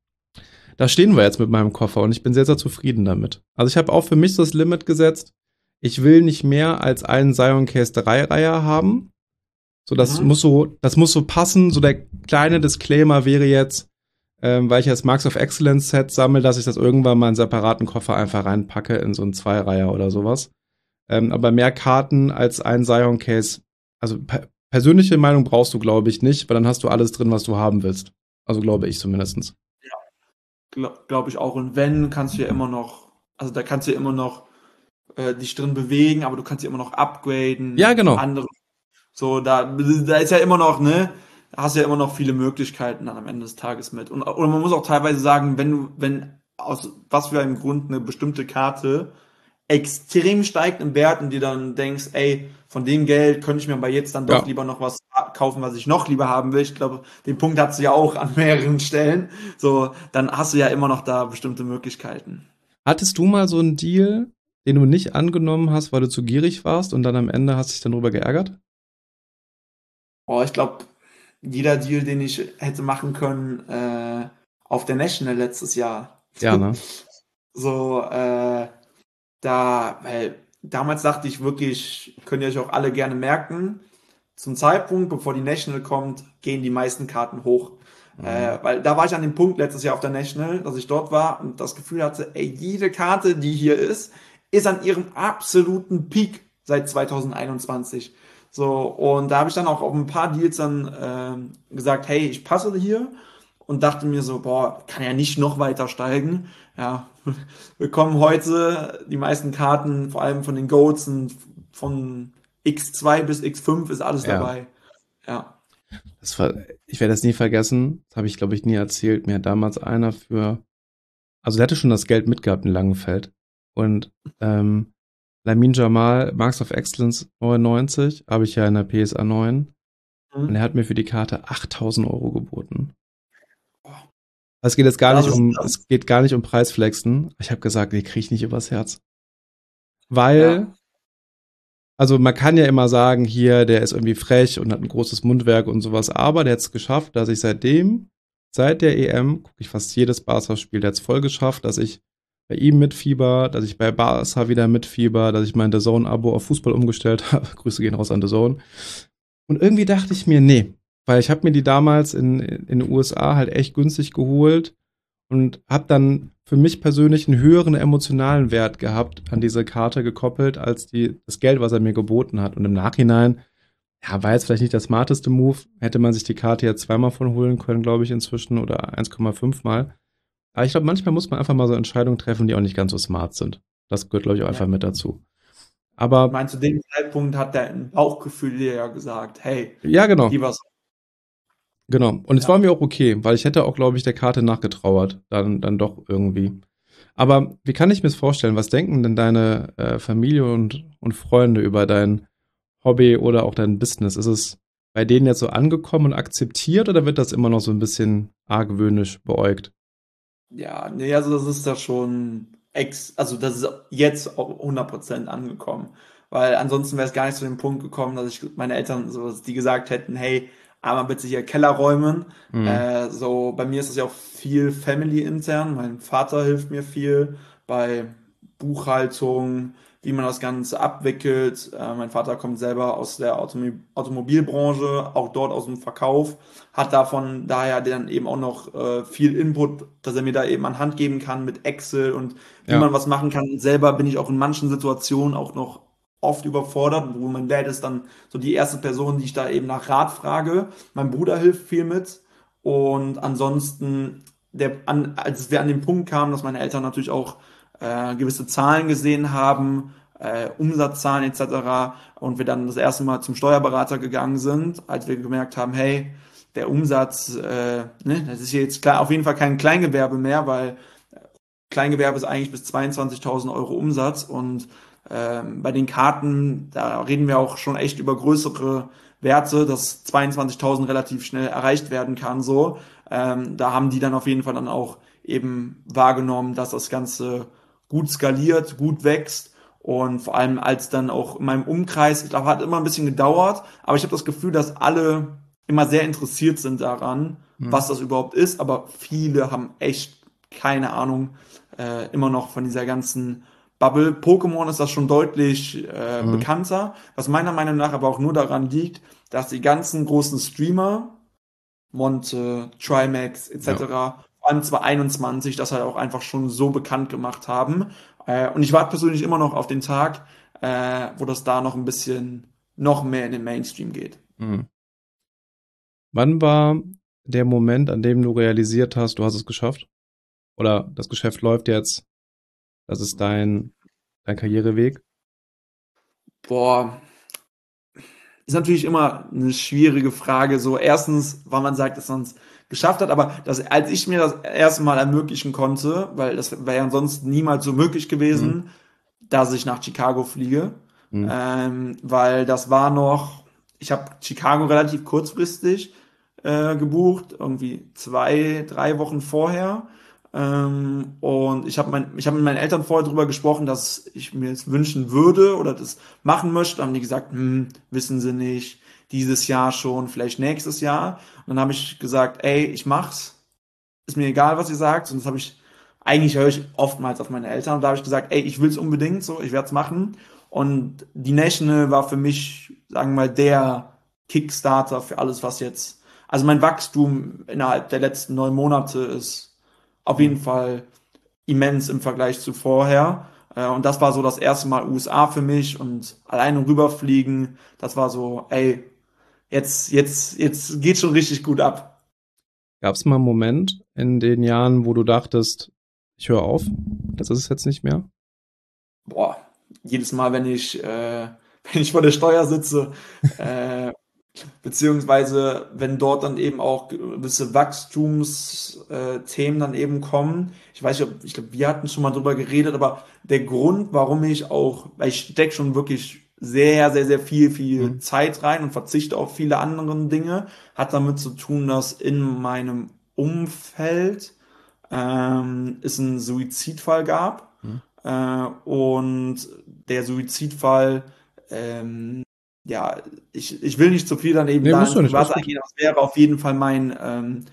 da stehen wir jetzt mit meinem Koffer und ich bin sehr, sehr zufrieden damit. Also ich habe auch für mich so das Limit gesetzt. Ich will nicht mehr als einen Zion Case drei Reiher haben. So, das Mhm. muss so, das muss so passen. So der kleine Disclaimer wäre jetzt, ähm, weil ich jetzt Marks of Excellence Set sammle, dass ich das irgendwann mal in einen separaten Koffer einfach reinpacke in so einen Zweireiher oder sowas. Ähm, aber mehr Karten als ein Zion Case, also per persönliche Meinung brauchst du, glaube ich, nicht, weil dann hast du alles drin, was du haben willst. Also glaube ich zumindestens. Glaube glaub ich auch. Und wenn, kannst du ja immer noch, also da kannst du ja immer noch äh, dich drin bewegen, aber du kannst ja immer noch Ja, upgraden, genau. andere. So, da, da ist ja immer noch, ne, da hast du ja immer noch viele Möglichkeiten dann am Ende des Tages mit. Und, oder man muss auch teilweise sagen, wenn du, wenn aus was für einem Grund eine bestimmte Karte extrem steigt im Wert und dir dann denkst, ey, von dem Geld könnte ich mir aber jetzt dann doch Ja. lieber noch was kaufen, was ich noch lieber haben will. Ich glaube, den Punkt hast du ja auch an mehreren Stellen. So, dann hast du ja immer noch da bestimmte Möglichkeiten. Hattest du mal so einen Deal, den du nicht angenommen hast, weil du zu gierig warst und dann am Ende hast dich dann drüber geärgert? Oh, ich glaube, jeder Deal, den ich hätte machen können, äh, auf der National letztes Jahr. Ja, ne? So, äh, da, weil damals dachte ich wirklich, könnt ihr euch auch alle gerne merken, zum Zeitpunkt, bevor die National kommt, gehen die meisten Karten hoch. Mhm. Äh, weil da war ich an dem Punkt letztes Jahr auf der National, dass ich dort war und das Gefühl hatte, ey, jede Karte, die hier ist, ist an ihrem absoluten Peak seit zwanzig einundzwanzig. So, und da habe ich dann auch auf ein paar Deals dann ähm, gesagt, hey, ich passe hier und dachte mir so, boah, kann ja nicht noch weiter steigen. Ja, wir kommen heute, die meisten Karten, vor allem von den Goats, sind von X zwei bis X fünf ist alles Ja. dabei. Ja. Das war, ich werde das nie vergessen. Das habe ich, glaube ich, nie erzählt. Mir hat damals einer für, also der hatte schon das Geld mitgehabt in Langenfeld. Und ähm, Lamine Jamal, Marks of Excellence neunundneunzig, habe ich ja in der P S A neun. Und Mhm. er hat mir für die Karte achttausend Euro geboten. Es geht jetzt gar Das nicht ist um, das. es geht gar nicht um Preisflexen. Ich habe gesagt, die kriege ich nicht übers Herz. Weil, Ja. also man kann ja immer sagen, hier, der ist irgendwie frech und hat ein großes Mundwerk und sowas, aber der hat es geschafft, dass ich seitdem seit der E M gucke ich fast jedes Barca-Spiel. Der hat es voll geschafft, dass ich bei ihm mitfieber, dass ich bei Barca wieder mitfieber, dass ich mein The Zone-Abo auf Fußball umgestellt habe. Grüße gehen raus an The Zone. Und irgendwie dachte ich mir, nee, weil ich habe mir die damals in, in den U S A halt echt günstig geholt und habe dann für mich persönlich einen höheren emotionalen Wert gehabt an diese Karte gekoppelt, als die, das Geld, was er mir geboten hat. Und im Nachhinein, ja, war jetzt vielleicht nicht der smarteste Move. Hätte man sich die Karte ja zweimal von holen können, glaube ich, inzwischen oder eins Komma fünf Mal. Aber ich glaube, manchmal muss man einfach mal so Entscheidungen treffen, die auch nicht ganz so smart sind. Das gehört, glaube ich, auch Ja. einfach mit dazu. Ich Aber meine, zu dem Zeitpunkt hat der Bauchgefühl dir ja gesagt, hey, ja, genau. lieber so. Genau. Und es Ja. war mir auch okay, weil ich hätte auch, glaube ich, der Karte nachgetrauert. Dann, dann doch irgendwie. Aber wie kann ich mir das vorstellen? Was denken denn deine äh, Familie und, und Freunde über dein Hobby oder auch dein Business? Ist es bei denen jetzt so angekommen und akzeptiert oder wird das immer noch so ein bisschen argwöhnisch beäugt? Ja, nee, also das ist da schon ex, also das ist jetzt auch hundert Prozent angekommen. Weil ansonsten wäre es gar nicht zu dem Punkt gekommen, dass ich meine Eltern so, dass die gesagt hätten, hey, einmal bitte hier Keller räumen. Mhm. Äh, so, bei mir ist das ja auch viel Family intern. Mein Vater hilft mir viel bei Buchhaltung, wie man das Ganze abwickelt. Äh, mein Vater kommt selber aus der Automi Automobilbranche, auch dort aus dem Verkauf, hat davon daher dann eben auch noch äh, viel Input, dass er mir da eben an Hand geben kann mit Excel und wie Ja, man was machen kann. Selber bin ich auch in manchen Situationen auch noch oft überfordert, wo mein Dad ist dann so die erste Person, die ich da eben nach Rat frage. Mein Bruder hilft viel mit und ansonsten, der, an, als wir an den Punkt kamen, dass meine Eltern natürlich auch äh, gewisse Zahlen gesehen haben, äh, Umsatzzahlen et cetera. Und wir dann das erste Mal zum Steuerberater gegangen sind, als wir gemerkt haben, hey, der Umsatz, äh, ne, das ist hier jetzt klar, auf jeden Fall kein Kleingewerbe mehr, weil Kleingewerbe ist eigentlich bis zweiundzwanzigtausend Euro Umsatz und ähm, bei den Karten, da reden wir auch schon echt über größere Werte, dass zweiundzwanzigtausend relativ schnell erreicht werden kann, so. Ähm, da haben die dann auf jeden Fall dann auch eben wahrgenommen, dass das Ganze gut skaliert, gut wächst und vor allem als dann auch in meinem Umkreis, ich glaube, hat immer ein bisschen gedauert, aber ich habe das Gefühl, dass alle immer sehr interessiert sind daran, mhm. was das überhaupt ist, aber viele haben echt keine Ahnung, äh, immer noch von dieser ganzen Bubble. Pokémon ist das schon deutlich äh, Mhm. bekannter, was meiner Meinung nach aber auch nur daran liegt, dass die ganzen großen Streamer, Monte, Trimax Ja. et cetera, vor allem zwanzig einundzwanzig das halt auch einfach schon so bekannt gemacht haben. Äh, und ich warte persönlich immer noch auf den Tag, äh, wo das da noch ein bisschen noch mehr in den Mainstream geht. Mhm. Wann war der Moment, an dem du realisiert hast, du hast es geschafft? Oder das Geschäft läuft jetzt, das ist dein, dein Karriereweg? Boah, ist natürlich immer eine schwierige Frage. So, erstens, weil man sagt, dass man es geschafft hat, aber das, als ich mir das erste Mal ermöglichen konnte, weil das wäre ja ansonsten niemals so möglich Mhm. gewesen, dass ich nach Chicago fliege, Mhm. ähm, weil das war noch, ich habe Chicago relativ kurzfristig äh, gebucht, irgendwie zwei, drei Wochen vorher. Ähm, und ich habe mein, ich hab mit meinen Eltern vorher drüber gesprochen, dass ich mir es wünschen würde oder das machen möchte. Haben die gesagt, hm, wissen sie nicht, dieses Jahr schon, vielleicht nächstes Jahr. Und dann habe ich gesagt, ey, ich mach's. Ist mir egal, was ihr sagt. Und das habe ich, eigentlich höre ich oftmals auf meine Eltern. Und da habe ich gesagt, ey, ich will's unbedingt so, ich werde es machen. Und die National war für mich, sagen wir mal, der Kickstarter für alles, was jetzt, also mein Wachstum innerhalb der letzten neun Monate ist auf Mhm. jeden Fall immens im Vergleich zu vorher. Äh, Und das war so das erste Mal U S A für mich und alleine rüberfliegen, das war so, ey, jetzt, jetzt, jetzt geht schon richtig gut ab. Gab es mal einen Moment in den Jahren, wo du dachtest, ich höre auf, das ist es jetzt nicht mehr? Boah, jedes Mal, wenn ich, äh, wenn ich vor der Steuer sitze, äh, beziehungsweise wenn dort dann eben auch gewisse Wachstumsthemen dann eben kommen. Ich weiß nicht, ob, ich glaube, wir hatten schon mal drüber geredet, aber der Grund, warum ich auch, weil ich stecke schon wirklich sehr, sehr, sehr viel, viel Mhm. Zeit rein und verzichte auf viele andere Dinge, hat damit zu tun, dass in meinem Umfeld ähm, es einen Suizidfall gab. Mhm. Äh, und der Suizidfall, ähm, ja, ich, ich will nicht zu viel dann eben Nee, da musst ins du nicht, alles Private gut. eingehen, aber es wäre auf jeden Fall mein, ähm,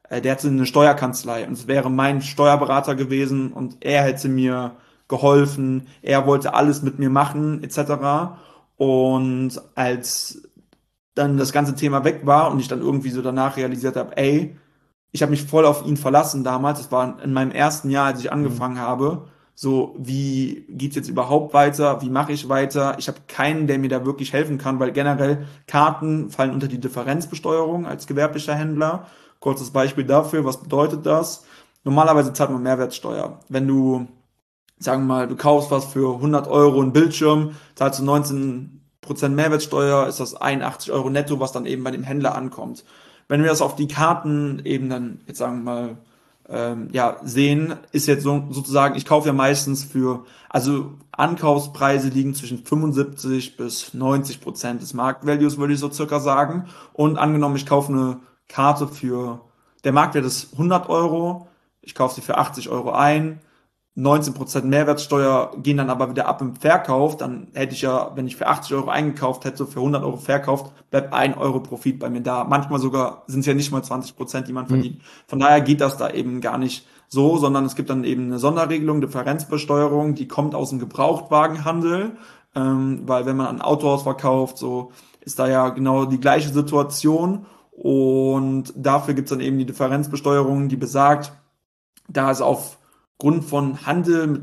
äh, der hatte eine Steuerkanzlei und es wäre mein Steuerberater gewesen und er hätte mir geholfen, er wollte alles mit mir machen, et cetera. Und als dann das ganze Thema weg war und ich dann irgendwie so danach realisiert habe, ey, ich habe mich voll auf ihn verlassen damals. Das war in meinem ersten Jahr, als ich Mhm. angefangen habe. So, wie geht's jetzt überhaupt weiter? Wie mache ich weiter? Ich habe keinen, der mir da wirklich helfen kann, weil generell Karten fallen unter die Differenzbesteuerung als gewerblicher Händler. Kurzes Beispiel dafür, was bedeutet das? Normalerweise zahlt man Mehrwertsteuer. Wenn du, sagen wir mal, du kaufst was für hundert Euro einen Bildschirm, zahlst du neunzehn Prozent Mehrwertsteuer, ist das einundachtzig Euro netto, was dann eben bei dem Händler ankommt. Wenn wir das auf die Karten eben dann, jetzt sagen wir mal, ähm, ja, sehen, ist jetzt so, sozusagen, ich kaufe ja meistens für, also Ankaufspreise liegen zwischen fünfundsiebzig bis neunzig Prozent des Marktvalues, würde ich so circa sagen. Und angenommen, ich kaufe eine Karte für, der Marktwert ist hundert Euro, ich kaufe sie für achtzig Euro ein, neunzehn Prozent Mehrwertsteuer gehen dann aber wieder ab im Verkauf, dann hätte ich ja, wenn ich für achtzig Euro eingekauft hätte, für hundert Euro verkauft, bleibt ein Euro Profit bei mir da. Manchmal sogar sind es ja nicht mal zwanzig Prozent, die man Mhm. verdient. Von daher geht das da eben gar nicht so, sondern es gibt dann eben eine Sonderregelung, Differenzbesteuerung, die kommt aus dem Gebrauchtwagenhandel, ähm, weil wenn man ein Autohaus verkauft, so ist da ja genau die gleiche Situation und dafür gibt es dann eben die Differenzbesteuerung, die besagt, da es aufgrund von Handel mit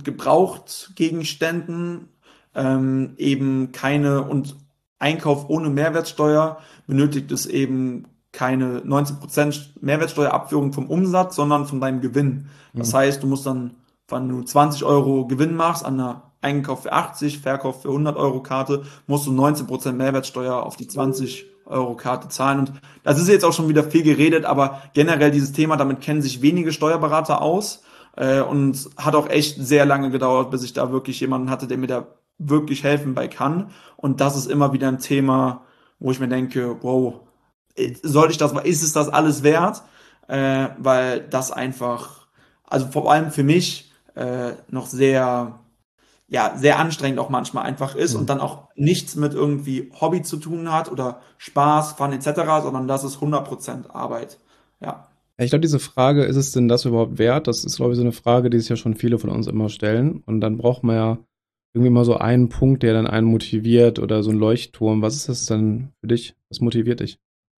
Gebrauchtgegenständen ähm, eben keine und Einkauf ohne Mehrwertsteuer benötigt es eben keine neunzehn Prozent Mehrwertsteuerabführung vom Umsatz, sondern von deinem Gewinn. Das Mhm. heißt, du musst dann, wenn du zwanzig Euro Gewinn machst an einer Einkauf für achtzig, Verkauf für hundert Euro Karte, musst du neunzehn Prozent Mehrwertsteuer auf die zwanzig Euro Karte zahlen. Und das ist jetzt auch schon wieder viel geredet, aber generell dieses Thema, damit kennen sich wenige Steuerberater aus. Äh, und hat auch echt sehr lange gedauert, bis ich da wirklich jemanden hatte, der mir da wirklich helfen bei kann. Und das ist immer wieder ein Thema, wo ich mir denke, wow, äh, soll ich das, ist es das alles wert? Äh, weil das einfach, also vor allem für mich äh, noch sehr ja, sehr anstrengend auch manchmal einfach ist und Mhm. dann auch nichts mit irgendwie Hobby zu tun hat oder Spaß, Fun et cetera, sondern das ist hundert Prozent Arbeit. Ja. Ja, ich glaube, diese Frage, ist es denn das überhaupt wert? Das ist, glaube ich, so eine Frage, die sich ja schon viele von uns immer stellen. Und dann braucht man ja irgendwie mal so einen Punkt, der dann einen motiviert oder so ein Leuchtturm. Was ist das denn für dich? Was motiviert dich?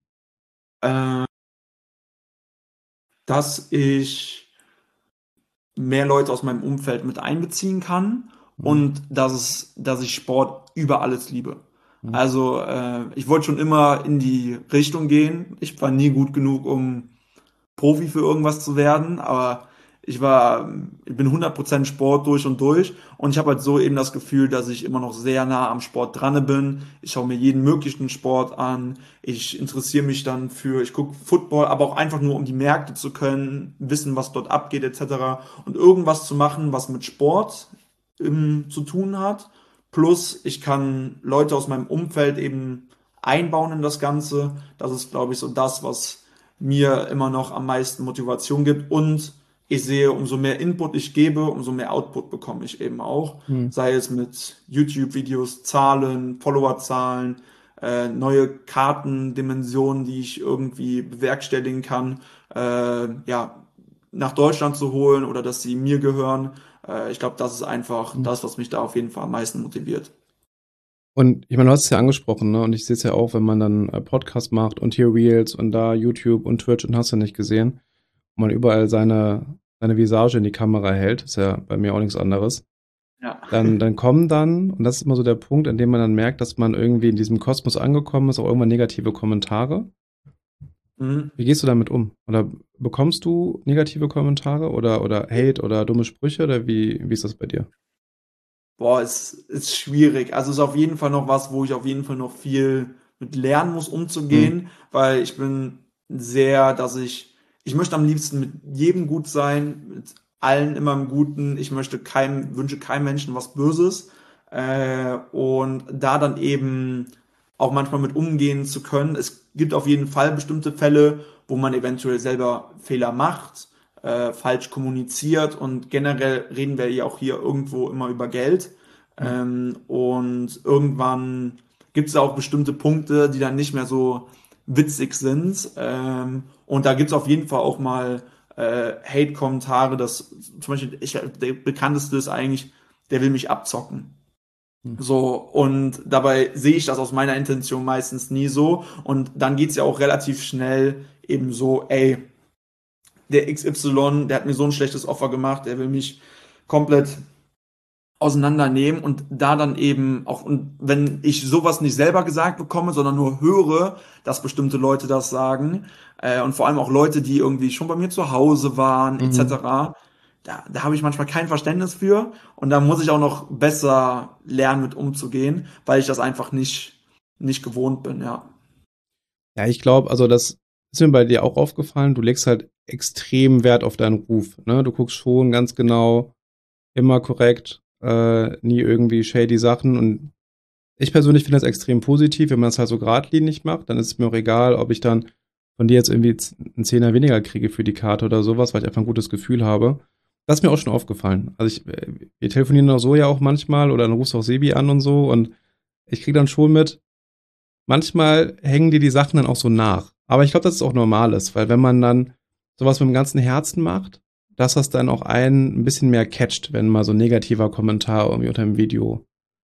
Äh, dass ich mehr Leute aus meinem Umfeld mit einbeziehen kann Mhm. und dass es, dass ich Sport über alles liebe. Mhm. Also äh, ich wollte schon immer in die Richtung gehen. Ich war nie gut genug, um Profi für irgendwas zu werden, aber ich war, ich bin hundert Prozent Sport durch und durch und ich habe halt so eben das Gefühl, dass ich immer noch sehr nah am Sport dran bin. Ich schaue mir jeden möglichen Sport an. Ich interessiere mich dann für, ich gucke Football, aber auch einfach nur, um die Märkte zu können, wissen, was dort abgeht, et cetera. Und irgendwas zu machen, was mit Sport ähm, zu tun hat. Plus, ich kann Leute aus meinem Umfeld eben einbauen in das Ganze. Das ist, glaube ich, so das, was mir immer noch am meisten Motivation gibt. Und ich sehe, umso mehr Input ich gebe, umso mehr Output bekomme ich eben auch. Mhm. Sei es mit YouTube-Videos, Zahlen, Followerzahlen, äh, neue Kartendimensionen, die ich irgendwie bewerkstelligen kann, äh, ja, nach Deutschland zu holen oder dass sie mir gehören. Äh, ich glaube, das ist einfach Mhm. das, was mich da auf jeden Fall am meisten motiviert. Und ich meine, du hast es ja angesprochen, ne? Und ich sehe es ja auch, wenn man dann äh, Podcast macht und hier Reels und da YouTube und Twitch und hast du nicht gesehen, wo man überall seine, seine Visage in die Kamera hält, ist ja bei mir auch nichts anderes. Ja. Dann, dann kommen dann, und das ist immer so der Punkt, an dem man dann merkt, dass man irgendwie in diesem Kosmos angekommen ist, auch irgendwann negative Kommentare. Mhm. Wie gehst du damit um? Oder bekommst du negative Kommentare oder, oder Hate oder dumme Sprüche oder wie, wie ist das bei dir? Boah, es ist schwierig. Also es ist auf jeden Fall noch was, wo ich auf jeden Fall noch viel mit lernen muss, Hm. umzugehen, weil ich bin sehr, dass ich, ich möchte am liebsten mit jedem gut sein, mit allen immer im Guten. Ich möchte keinem, wünsche keinem Menschen was Böses. Äh, und da dann eben auch manchmal mit umgehen zu können. Es gibt auf jeden Fall bestimmte Fälle, wo man eventuell selber Fehler macht, äh, falsch kommuniziert und generell reden wir ja auch hier irgendwo immer über Geld. Hm. Ähm, und irgendwann gibt es auch bestimmte Punkte, die dann nicht mehr so witzig sind. Ähm, und da gibt's auf jeden Fall auch mal äh, Hate-Kommentare, dass zum Beispiel, ich, der bekannteste ist eigentlich, der will mich abzocken. Hm. So, und dabei sehe ich das aus meiner Intention meistens nie so. Und dann geht's ja auch relativ schnell eben so, ey, der X Y, der hat mir so ein schlechtes Offer gemacht, der will mich komplett auseinandernehmen und da dann eben auch, und wenn ich sowas nicht selber gesagt bekomme, sondern nur höre, dass bestimmte Leute das sagen, äh, und vor allem auch Leute, die irgendwie schon bei mir zu Hause waren, Mhm. et cetera, da, da habe ich manchmal kein Verständnis für und da muss ich auch noch besser lernen, mit umzugehen, weil ich das einfach nicht, nicht gewohnt bin, ja. Ja, ich glaube, also das ist mir bei dir auch aufgefallen, du legst halt extrem Wert auf deinen Ruf. Ne? Du guckst schon ganz genau, immer korrekt, äh, nie irgendwie shady Sachen. Und ich persönlich finde das extrem positiv, wenn man das halt so geradlinig macht. Dann ist es mir auch egal, ob ich dann von dir jetzt irgendwie einen Zehner weniger kriege für die Karte oder sowas, weil ich einfach ein gutes Gefühl habe. Das ist mir auch schon aufgefallen. Also ich, äh, wir telefonieren auch so ja auch manchmal oder dann rufst du auch Sebi an und so und ich kriege dann schon mit, manchmal hängen dir die Sachen dann auch so nach. Aber ich glaube, dass es auch normal ist, weil wenn man dann sowas mit dem ganzen Herzen macht, dass das dann auch einen ein bisschen mehr catcht, wenn mal so ein negativer Kommentar irgendwie unter dem Video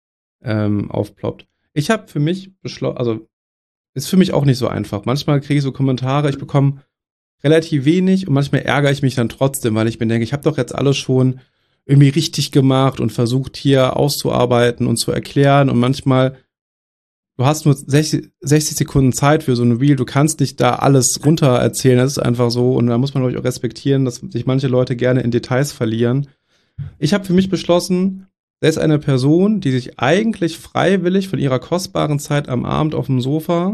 ähm, aufploppt. Ich habe für mich beschlossen, also ist für mich auch nicht so einfach. Manchmal kriege ich so Kommentare, ich bekomme relativ wenig und manchmal ärgere ich mich dann trotzdem, weil ich mir denke, ich habe doch jetzt alles schon irgendwie richtig gemacht und versucht hier auszuarbeiten und zu erklären und manchmal du hast nur sechzig, sechzig Sekunden Zeit für so ein Reel, du kannst nicht da alles runter erzählen, das ist einfach so und da muss man, glaube ich, auch respektieren, dass sich manche Leute gerne in Details verlieren. Ich habe für mich beschlossen, da ist eine Person, die sich eigentlich freiwillig von ihrer kostbaren Zeit am Abend auf dem Sofa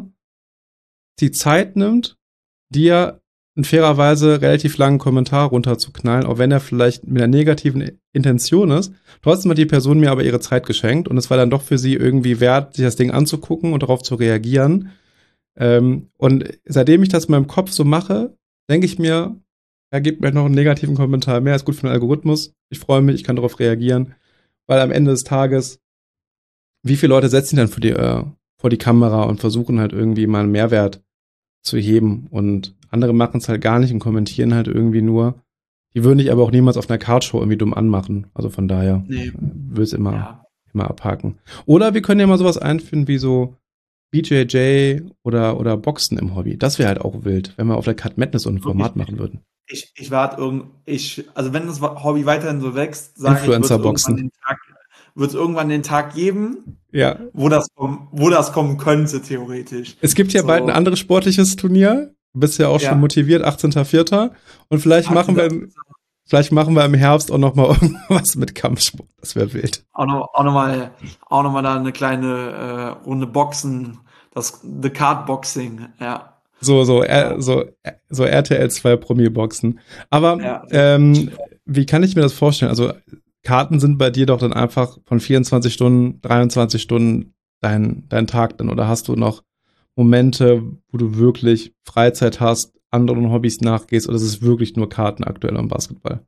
die Zeit nimmt, dir in fairer Weise relativ langen Kommentar runterzuknallen, auch wenn er vielleicht mit einer negativen Intention ist. Trotzdem hat die Person mir aber ihre Zeit geschenkt und es war dann doch für sie irgendwie wert, sich das Ding anzugucken und darauf zu reagieren. Ähm, und seitdem ich das in meinem Kopf so mache, denke ich mir, er gibt mir noch einen negativen Kommentar mehr, ist gut für den Algorithmus. Ich freue mich, ich kann darauf reagieren, weil am Ende des Tages, wie viele Leute setzen dann vor die, äh, vor die Kamera und versuchen halt irgendwie mal einen Mehrwert zu heben. Und andere machen es halt gar nicht und kommentieren halt irgendwie nur. Die würden ich aber auch niemals auf einer Cardshow irgendwie dumm anmachen. Also von daher Nee, äh, würde es immer, ja. immer abhaken. Oder wir können ja mal sowas einführen wie so B J J oder, oder Boxen im Hobby. Das wäre halt auch wild, wenn wir auf der Cut Madness so ein Wirklich, Format machen würden. ich, ich warte irgend, ich, also wenn das Hobby weiterhin so wächst, sage ich, wird es irgendwann Influencer-Boxen. den Tag, wird es irgendwann den Tag geben, Ja. wo das, kommen- wo das kommen könnte, theoretisch. Es gibt ja bald ein So, anderes sportliches Turnier. Du bist ja auch schon ja, motiviert, achtzehnter Vierter Und vielleicht machen wir, achtzehnter. vielleicht machen wir im Herbst auch noch mal irgendwas mit Kampfsport. Das wäre wild. Auch noch, auch noch mal, auch noch mal da eine kleine äh, Runde Boxen, das The Card Boxing, ja. So, so, Äh, äh, so, äh, so R T L zwei Promi-Boxen. Aber ja, ähm, wie kann ich mir das vorstellen? Also Karten sind bei dir doch dann einfach von vierundzwanzig Stunden, dreiundzwanzig Stunden dein, dein Tag dann. Oder hast du noch Momente, wo du wirklich Freizeit hast, anderen Hobbys nachgehst? Oder ist es wirklich nur Karten aktuell am Basketball?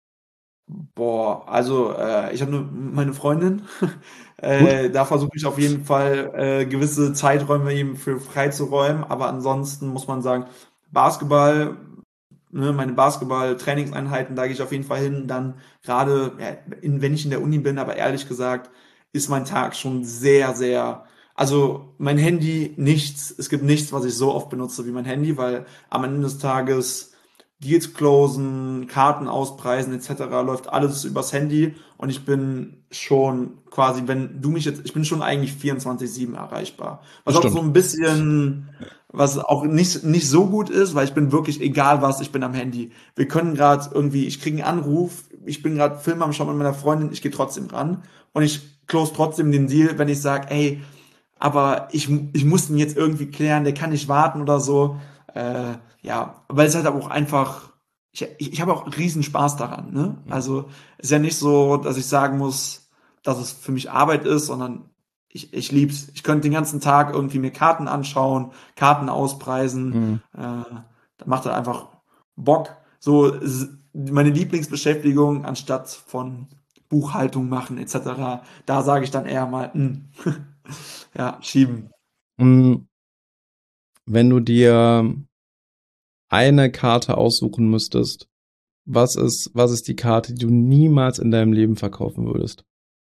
boah, also äh, ich habe nur meine Freundin. Gut. Äh, da versuche ich auf jeden Fall äh, gewisse Zeiträume eben für freizuräumen. Aber ansonsten muss man sagen, Basketball, ne, meine Basketball-Trainingseinheiten, da gehe ich auf jeden Fall hin. Dann gerade, ja, in, wenn ich in der Uni bin, aber ehrlich gesagt, ist mein Tag schon sehr, sehr. Also mein Handy, nichts. Es gibt nichts, was ich so oft benutze wie mein Handy, weil am Ende des Tages Deals closen, Karten auspreisen et cetera läuft alles übers Handy und ich bin schon quasi, wenn du mich jetzt, ich bin schon eigentlich vierundzwanzig sieben erreichbar. Das Was auch so stimmt. ein bisschen, was auch nicht, nicht so gut ist, weil ich bin wirklich, egal was, ich bin am Handy. Wir können gerade irgendwie, ich kriege einen Anruf, ich bin gerade Film am Schauen mit meiner Freundin, ich gehe trotzdem ran und ich close trotzdem den Deal, wenn ich sage, ey, aber ich, ich muss ihn jetzt irgendwie klären, der kann nicht warten oder so. Äh, ja, weil es halt aber auch einfach, ich, ich, ich habe auch riesen Spaß daran, ne? Also ist ja nicht so, dass ich sagen muss, dass es für mich Arbeit ist, sondern ich, ich lieb's. Ich könnte den ganzen Tag irgendwie mir Karten anschauen, Karten auspreisen. Mhm. Äh, da macht er einfach Bock. So s- meine Lieblingsbeschäftigung anstatt von Buchhaltung machen et cetera. Da sage ich dann eher mal, hm, ja, schieben. Mhm. wenn du dir eine Karte aussuchen müsstest, was ist, was ist die Karte, die du niemals in deinem Leben verkaufen würdest?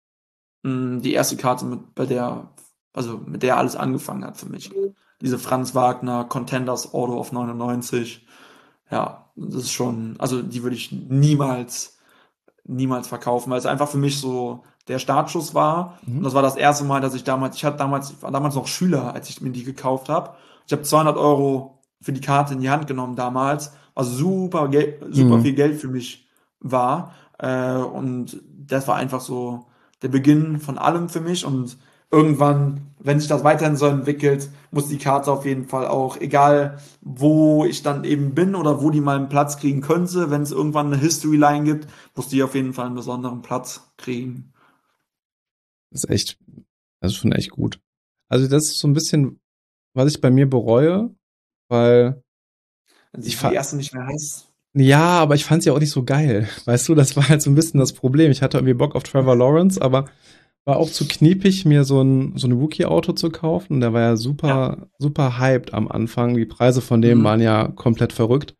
Die erste Karte, mit, bei der, also mit der alles angefangen hat für mich. Diese Franz Wagner Contenders Order of neunundneunzig. Ja, das ist schon, also die würde ich niemals, niemals verkaufen, weil es einfach für mich so der Startschuss war. Und Mhm. das war das erste Mal, dass ich damals, ich hatte damals, ich war damals noch Schüler, als ich mir die gekauft habe. Ich habe zweihundert Euro für die Karte in die Hand genommen damals, was super, Gel super Mhm. viel Geld für mich war. Äh, und das war einfach so der Beginn von allem für mich. Und irgendwann, wenn sich das weiterhin so entwickelt, muss die Karte auf jeden Fall auch, egal wo ich dann eben bin oder wo die mal einen Platz kriegen könnte, wenn es irgendwann eine History-Line gibt, muss die auf jeden Fall einen besonderen Platz kriegen. Das ist echt, das ist schon echt gut. Also das ist so ein bisschen, was ich bei mir bereue, weil Wenn ich sie die fa erste nicht mehr heißt. ja, aber ich fand's ja auch nicht so geil. Weißt du, das war halt so ein bisschen das Problem. Ich hatte irgendwie Bock auf Trevor Lawrence, aber war auch zu kniepig, mir so ein, so ein Rookie-Auto zu kaufen. Der war ja Ja. super, super hyped am Anfang. Die Preise von dem Mhm. waren ja komplett verrückt.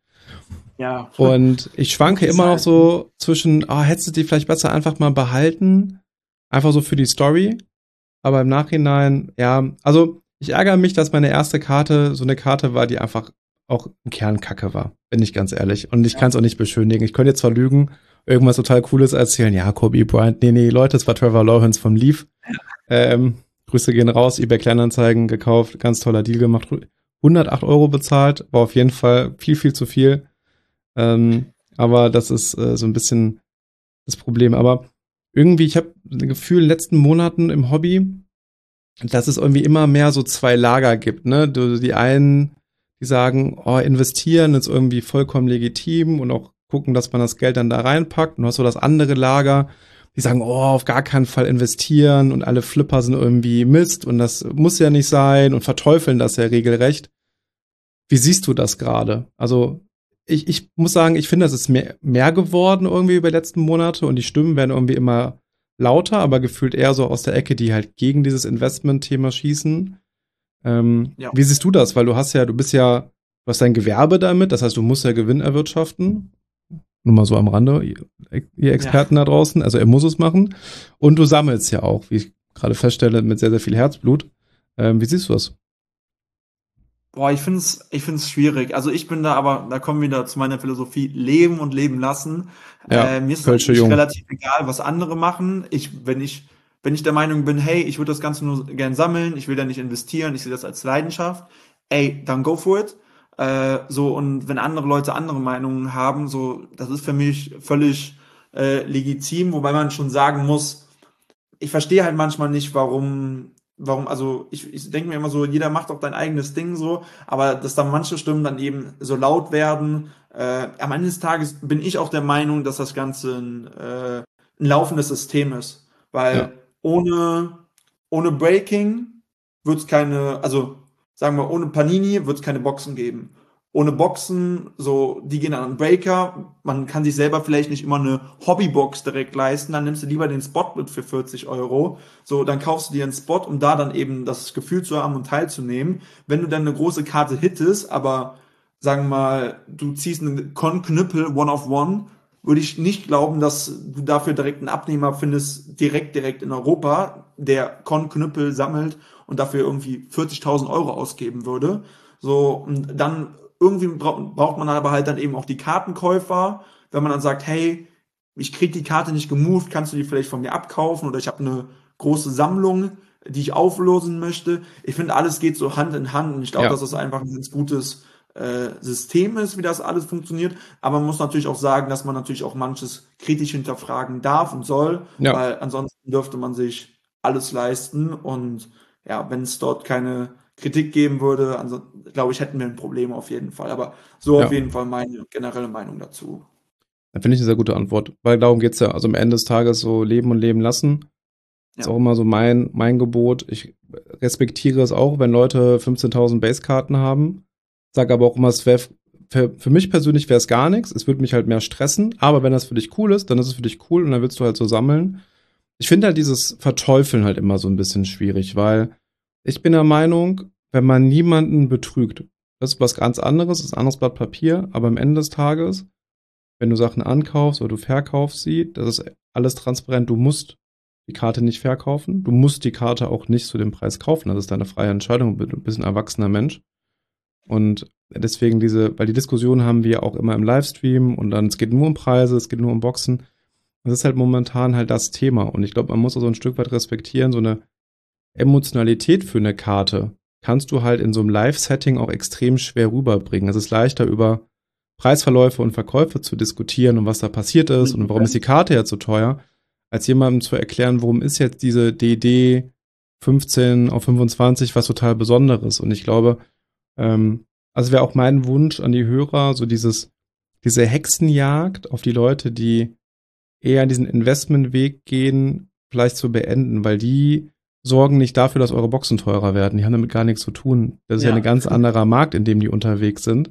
Ja. Und ich schwanke Rookies immer noch halt. so zwischen, ah, hättest du die vielleicht besser einfach mal behalten? Einfach so für die Story. Aber im Nachhinein, ja, also ich ärgere mich, dass meine erste Karte so eine Karte war, die einfach auch im Kern Kacke war, bin ich ganz ehrlich. Und ich kann es auch nicht beschönigen. Ich könnte jetzt zwar lügen, irgendwas total Cooles erzählen. Ja, Kobe Bryant, nee, nee, Leute, es war Trevor Lawrence von Leaf. Ähm, Grüße gehen raus, eBay Kleinanzeigen gekauft, ganz toller Deal gemacht. hundertacht Euro bezahlt, war auf jeden Fall viel, viel zu viel. Ähm, aber das ist äh, so ein bisschen das Problem. Aber irgendwie, ich habe ein Gefühl, in den letzten Monaten im Hobby, dass es irgendwie immer mehr so zwei Lager gibt, ne? Die einen, die sagen, oh, investieren ist irgendwie vollkommen legitim und auch gucken, dass man das Geld dann da reinpackt. Und du hast so das andere Lager, die sagen, oh, auf gar keinen Fall investieren und alle Flipper sind irgendwie Mist und das muss ja nicht sein und verteufeln das ja regelrecht. Wie siehst du das gerade? Also ich, ich muss sagen, ich finde, es ist mehr, mehr geworden irgendwie über die letzten Monate und die Stimmen werden irgendwie immer lauter, aber gefühlt eher so aus der Ecke, die halt gegen dieses Investment-Thema schießen. Ähm, Ja. wie siehst du das? Weil du hast ja, du bist ja, du hast dein Gewerbe damit, das heißt, du musst ja Gewinn erwirtschaften. Nur mal so am Rande, ihr, ihr Ja. Experten da draußen, also er muss es machen. Und du sammelst ja auch, wie ich gerade feststelle, mit sehr, sehr viel Herzblut. Ähm, wie siehst du das? Boah, ich finde es ich find's schwierig. Also ich bin da aber, da kommen wir wieder zu meiner Philosophie, leben und leben lassen. Ja, Äh, mir ist es Kölsche eigentlich Jung. relativ egal, was andere machen. Ich, wenn ich, wenn ich der Meinung bin, hey, ich würde das Ganze nur gern sammeln, ich will da nicht investieren, ich sehe das als Leidenschaft, ey, dann go for it. Äh, so, und wenn andere Leute andere Meinungen haben, so, das ist für mich völlig äh, legitim, wobei man schon sagen muss, ich verstehe halt manchmal nicht, warum, warum, also ich, ich denke mir immer so, jeder macht doch dein eigenes Ding so, aber dass da manche Stimmen dann eben so laut werden. Äh, am Ende des Tages bin ich auch der Meinung, dass das Ganze ein, äh, ein laufendes System ist. Ja, Weil ohne, ohne Breaking wird es keine, also sagen wir, ohne Panini wird es keine Boxen geben. Ohne Boxen, so, die gehen an einen Breaker. Man kann sich selber vielleicht nicht immer eine Hobbybox direkt leisten. Dann nimmst du lieber den Spot mit für vierzig Euro. So, dann kaufst du dir einen Spot, um da dann eben das Gefühl zu haben und teilzunehmen. Wenn du dann eine große Karte hittest, aber sagen wir mal, du ziehst einen Con-Knüppel One of One, würde ich nicht glauben, dass du dafür direkt einen Abnehmer findest, direkt, direkt in Europa, der Con-Knüppel sammelt und dafür irgendwie vierzigtausend Euro ausgeben würde. So, und dann irgendwie braucht man aber halt dann eben auch die Kartenkäufer, wenn man dann sagt, hey, ich krieg die Karte nicht gemoved, kannst du die vielleicht von mir abkaufen oder ich habe eine große Sammlung, die ich auflösen möchte. Ich finde, alles geht so Hand in Hand und ich glaube, ja, dass das einfach ein ganz gutes äh, System ist, wie das alles funktioniert. Aber man muss natürlich auch sagen, dass man natürlich auch manches kritisch hinterfragen darf und soll, ja, weil ansonsten dürfte man sich alles leisten und ja, wenn es dort keine Kritik geben würde, also glaube ich, hätten wir ein Problem auf jeden Fall. Aber so auf ja. jeden Fall meine generelle Meinung dazu. Da finde ich eine sehr gute Antwort, weil darum geht's ja. Also am Ende des Tages so leben und leben lassen. Ist Ja, auch immer so mein, mein Gebot. Ich respektiere es auch, wenn Leute fünfzehntausend Basekarten haben. Sag aber auch immer, es wäre für, für mich persönlich wäre es gar nichts. Es würde mich halt mehr stressen. Aber wenn das für dich cool ist, dann ist es für dich cool und dann willst du halt so sammeln. Ich finde halt dieses Verteufeln halt immer so ein bisschen schwierig, weil ich bin der Meinung, wenn man niemanden betrügt, das ist was ganz anderes, das ist ein anderes Blatt Papier, aber am Ende des Tages, wenn du Sachen ankaufst oder du verkaufst sie, das ist alles transparent. Du musst die Karte nicht verkaufen, du musst die Karte auch nicht zu dem Preis kaufen. Das ist deine freie Entscheidung, du bist ein erwachsener Mensch. Und deswegen diese, weil die Diskussion haben wir auch immer im Livestream und dann, es geht nur um Preise, es geht nur um Boxen. Das ist halt momentan halt das Thema. Und ich glaube, man muss auch so ein Stück weit respektieren, so eine Emotionalität für eine Karte kannst du halt in so einem Live-Setting auch extrem schwer rüberbringen. Es ist leichter, über Preisverläufe und Verkäufe zu diskutieren und was da passiert ist und warum ist die Karte jetzt so teuer, als jemandem zu erklären, warum ist jetzt diese D D fünfzehn auf fünfundzwanzig was total Besonderes. Und ich glaube, ähm, also wäre auch mein Wunsch an die Hörer, so dieses, diese Hexenjagd auf die Leute, die eher diesen Investmentweg gehen, vielleicht zu beenden, weil die sorgen nicht dafür, dass eure Boxen teurer werden. Die haben damit gar nichts zu tun. Das ist ja, ja ein ganz anderer Markt, in dem die unterwegs sind.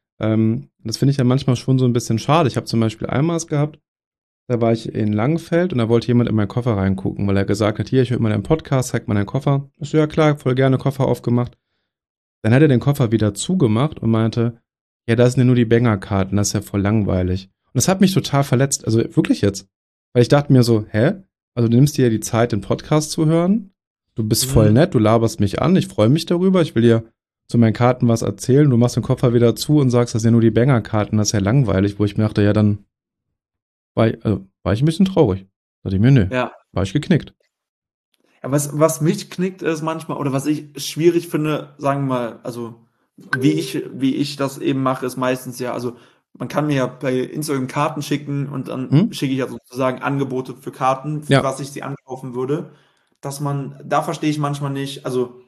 Ähm, das finde ich ja manchmal schon so ein bisschen schade. Ich habe zum Beispiel einmal es gehabt, da war ich in Langenfeld und da wollte jemand in meinen Koffer reingucken, weil er gesagt hat, hier, ich höre mal deinen Podcast, zeig mal deinen Koffer. Ich so, ja klar, voll gerne Koffer aufgemacht. Dann hat er den Koffer wieder zugemacht und meinte, ja, da sind ja nur die Banger-Karten, das ist ja voll langweilig. Und das hat mich total verletzt, also wirklich jetzt. Weil ich dachte mir so, hä? Also du nimmst dir ja die Zeit, den Podcast zu hören, du bist mhm. voll nett, du laberst mich an, ich freue mich darüber, ich will dir zu meinen Karten was erzählen, du machst den Koffer wieder zu und sagst, das sind ja nur die Banger-Karten, das ist ja langweilig, wo ich mir dachte, ja, dann war ich, also, war ich ein bisschen traurig. Da dachte ich mir, nö, ja. war ich geknickt. Ja, was, was mich knickt ist manchmal, oder was ich schwierig finde, sagen wir mal, also wie ich, wie ich das eben mache, ist meistens ja, also man kann mir ja bei Instagram Karten schicken und dann hm? schicke ich ja sozusagen Angebote für Karten, für ja. was ich sie ankaufen würde. Dass man, da verstehe ich manchmal nicht, also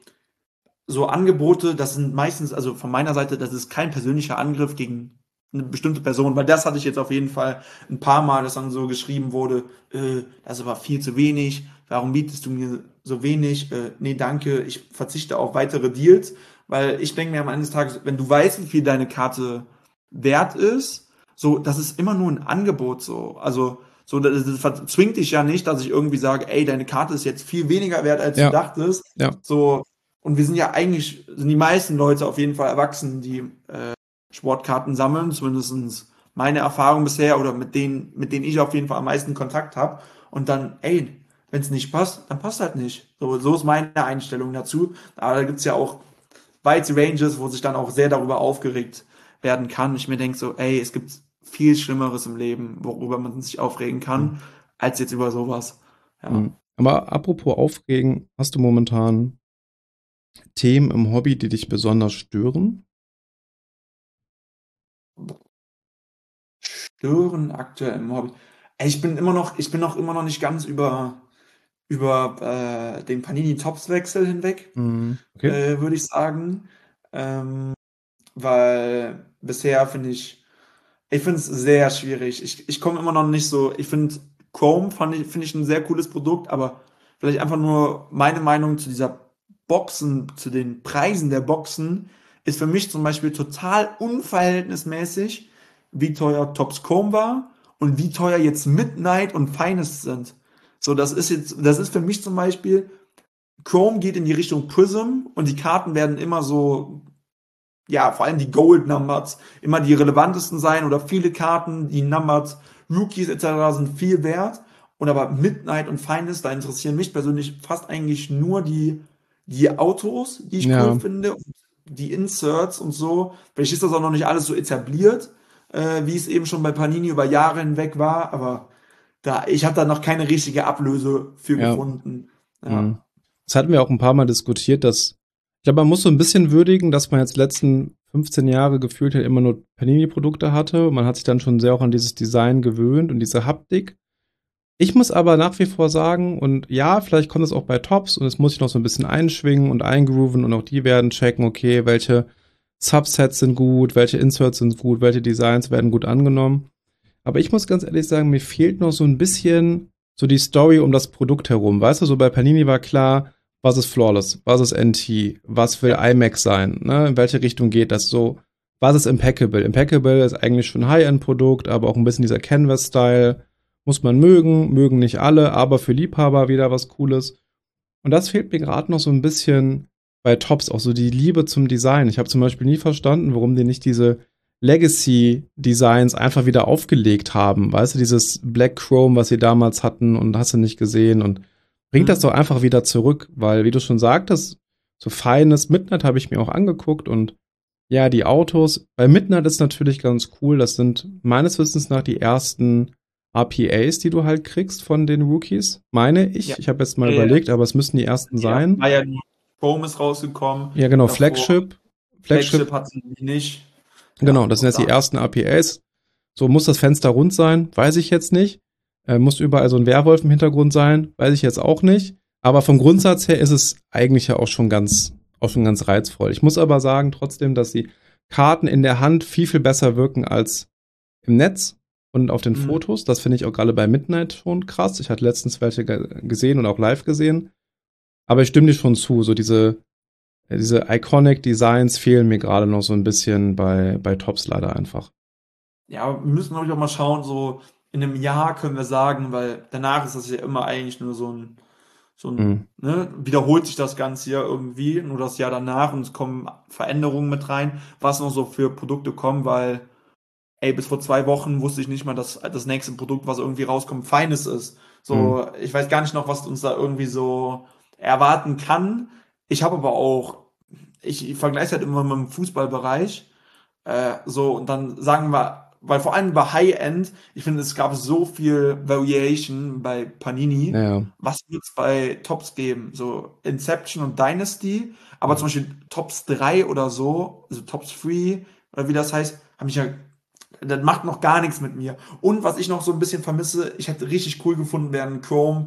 so Angebote, das sind meistens, also von meiner Seite, das ist kein persönlicher Angriff gegen eine bestimmte Person, weil das hatte ich jetzt auf jeden Fall ein paar Mal, dass dann so geschrieben wurde, äh, das ist aber viel zu wenig, warum bietest du mir so wenig? Äh, nee, danke, ich verzichte auf weitere Deals, weil ich denke mir am Ende des Tages, wenn du weißt, wie viel deine Karte wert ist, so, das ist immer nur ein Angebot so, also so, das, das zwingt dich ja nicht, dass ich irgendwie sage, ey, deine Karte ist jetzt viel weniger wert, als ja. du dachtest, ja. so, und wir sind ja eigentlich, sind die meisten Leute auf jeden Fall erwachsen, die äh, Sportkarten sammeln, zumindest meine Erfahrung bisher oder mit denen, mit denen ich auf jeden Fall am meisten Kontakt habe. Und dann, ey, wenn es nicht passt, dann passt halt nicht. So, so ist meine Einstellung dazu. Aber da gibt es ja auch weite Ranges, wo sich dann auch sehr darüber aufgeregt werden kann. Ich mir denke so, ey, es gibt viel Schlimmeres im Leben, worüber man sich aufregen kann, mhm. als jetzt über sowas. Ja. Mhm. Aber apropos aufregen, hast du momentan Themen im Hobby, die dich besonders stören? Stören aktuell im Hobby. Ey, ich bin immer noch, ich bin noch immer noch nicht ganz über, über äh, den Panini-Tops-Wechsel hinweg, mm, okay. äh, würde ich sagen. Ähm, weil bisher finde ich, ich finde es sehr schwierig. Ich, ich komme immer noch nicht so, ich finde Chrome fand ich, finde ich ein sehr cooles Produkt, aber vielleicht einfach nur meine Meinung zu dieser Boxen, zu den Preisen der Boxen, ist für mich zum Beispiel total unverhältnismäßig, wie teuer Topps Chrome war und wie teuer jetzt Midnight und Finest sind. So, das ist jetzt, das ist für mich zum Beispiel, Chrome geht in die Richtung Prism und die Karten werden immer so, ja, vor allem die Gold Numbers, immer die relevantesten sein oder viele Karten, die Numbers, Rookies et cetera sind viel wert. Und aber Midnight und Finest, da interessieren mich persönlich fast eigentlich nur die, die Autos, die ich Ja. cool finde, und die Inserts und so. Vielleicht ist das auch noch nicht alles so etabliert, äh, wie es eben schon bei Panini über Jahre hinweg war, aber da, ich habe da noch keine richtige Ablöse für Ja. gefunden. Ja. Mhm. Das hatten wir auch ein paar Mal diskutiert, dass, ich glaube, man muss so ein bisschen würdigen, dass man jetzt die letzten fünfzehn Jahre gefühlt halt immer nur Panini-Produkte hatte. Man hat sich dann schon sehr auch an dieses Design gewöhnt und diese Haptik. Ich muss aber nach wie vor sagen, und ja, vielleicht kommt es auch bei Tops und es muss sich noch so ein bisschen einschwingen und eingrooven und auch die werden checken, okay, welche Subsets sind gut, welche Inserts sind gut, welche Designs werden gut angenommen. Aber ich muss ganz ehrlich sagen, mir fehlt noch so ein bisschen so die Story um das Produkt herum. Weißt du, so bei Panini war klar, was ist Flawless, was ist N T, was will iMac sein, ne? In welche Richtung geht das so, was ist Impeccable? Impeccable ist eigentlich schon ein High-End-Produkt, aber auch ein bisschen dieser Canvas-Style. Muss man mögen, mögen nicht alle, aber für Liebhaber wieder was Cooles. Und das fehlt mir gerade noch so ein bisschen bei Topps auch so die Liebe zum Design. Ich habe zum Beispiel nie verstanden, warum die nicht diese Legacy-Designs einfach wieder aufgelegt haben. Weißt du, dieses Black Chrome, was sie damals hatten und hast du nicht gesehen und bringt das doch Mhm. einfach wieder zurück, weil, wie du schon sagtest, so feines Midnight habe ich mir auch angeguckt und ja, die Autos. Bei Midnight ist natürlich ganz cool. Das sind meines Wissens nach die ersten R P As, die du halt kriegst von den Rookies. Meine Ja, ich. Ich habe jetzt mal ja, ja, überlegt, das aber es müssten die sind ersten die ersten. sein. War ja nur Chrome ist rausgekommen, Ja, genau, davor Flagship. Flagship Flagship, hatten die nicht. genau, Ja, das sind und jetzt die dann, ersten R P As. So, muss das Fenster rund sein? Weiß ich jetzt nicht. Äh, muss überall so ein Werwolf im Hintergrund sein? Weiß ich jetzt auch nicht. Aber vom Grundsatz her ist es eigentlich ja auch schon ganz, auch schon ganz reizvoll. Ich muss aber sagen trotzdem, dass die Karten in der Hand viel, viel besser wirken als im Netz und auf den mhm. Fotos. Das finde ich auch gerade bei Midnight schon krass. Ich hatte letztens welche ge- gesehen und auch live gesehen. Aber ich stimme dir schon zu. So diese, diese Iconic Designs fehlen mir gerade noch so ein bisschen bei, bei Tops leider einfach. Ja, wir müssen, glaube ich, auch mal schauen, so in einem Jahr können wir sagen, weil danach ist das ja immer eigentlich nur so ein, so Mhm. ein, ne, wiederholt sich das Ganze ja irgendwie, nur das Jahr danach und es kommen Veränderungen mit rein, was noch so für Produkte kommen, weil, ey, bis vor zwei Wochen wusste ich nicht mal, dass das nächste Produkt, was irgendwie rauskommt, feines ist. Mhm. So, ich weiß gar nicht noch, was uns da irgendwie so erwarten kann. Ich habe aber auch, ich, ich vergleiche es halt immer mit dem Fußballbereich. Äh, so, und dann sagen wir, weil vor allem bei High-End, ich finde, es gab so viel Variation bei Panini. Ja. Was wird es bei Tops geben? So Inception und Dynasty, aber zum Mhm. Beispiel Tops drei oder so, also Tops drei oder wie das heißt, habe ich ja, das macht noch gar nichts mit mir. Und was ich noch so ein bisschen vermisse, ich hätte richtig cool gefunden, wären Chrome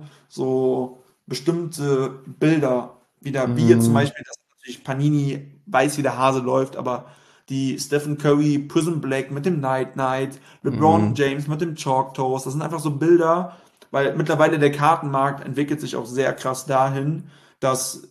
so bestimmte Bilder wieder, wie jetzt zum Mhm. Beispiel, dass natürlich Panini weiß, wie der Hase läuft, aber die Stephen Curry Prism Black mit dem Night Knight, LeBron Mhm. James mit dem Chalk Toast, das sind einfach so Bilder, weil mittlerweile der Kartenmarkt entwickelt sich auch sehr krass dahin, dass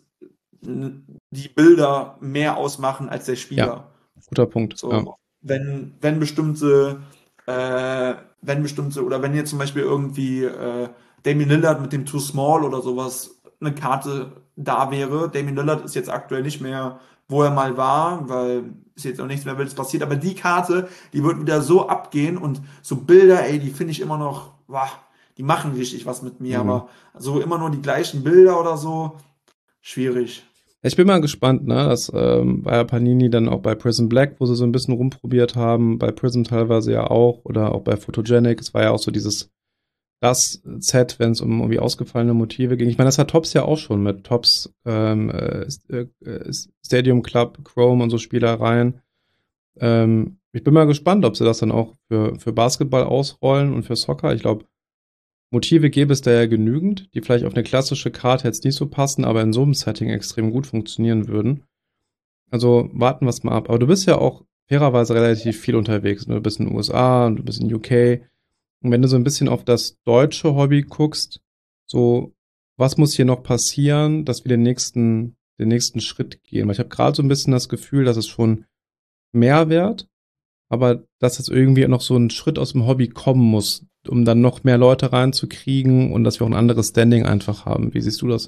die Bilder mehr ausmachen als der Ja, Spieler. guter Punkt. Ja. So, wenn, wenn bestimmte, äh, wenn bestimmte, oder wenn jetzt zum Beispiel irgendwie äh, Damian Lillard mit dem Too Small oder sowas eine Karte da wäre. Damian Lillard ist jetzt aktuell nicht mehr, wo er mal war, weil ist jetzt auch nichts mehr Wildes passiert. Aber die Karte, die wird wieder so abgehen und so Bilder, ey, die finde ich immer noch, wow, die machen richtig was mit mir. Mhm. Aber so immer nur die gleichen Bilder oder so, schwierig. Ich bin mal gespannt, ne? Das ähm, war ja Panini dann auch bei Prism Black, wo sie so ein bisschen rumprobiert haben, bei Prism teilweise ja auch oder auch bei Photogenic. Es war ja auch so dieses das Set, wenn es um irgendwie ausgefallene Motive ging. Ich meine, das hat Tops ja auch schon mit Tops ähm, äh, äh, Stadium Club, Chrome und so Spielereien. Ähm, ich bin mal gespannt, ob sie das dann auch für, für Basketball ausrollen und für Soccer. Ich glaube, Motive gäbe es da ja genügend, die vielleicht auf eine klassische Karte jetzt nicht so passen, aber in so einem Setting extrem gut funktionieren würden. Also warten wir es mal ab. Aber du bist ja auch fairerweise relativ viel unterwegs. Ne? Du bist in den U S A und du bist in U K. Und wenn du so ein bisschen auf das deutsche Hobby guckst, so was muss hier noch passieren, dass wir den nächsten, den nächsten Schritt gehen? Weil ich habe gerade so ein bisschen das Gefühl, dass es schon Mehrwert, aber dass jetzt irgendwie noch so ein Schritt aus dem Hobby kommen muss, um dann noch mehr Leute reinzukriegen und dass wir auch ein anderes Standing einfach haben. Wie siehst du das?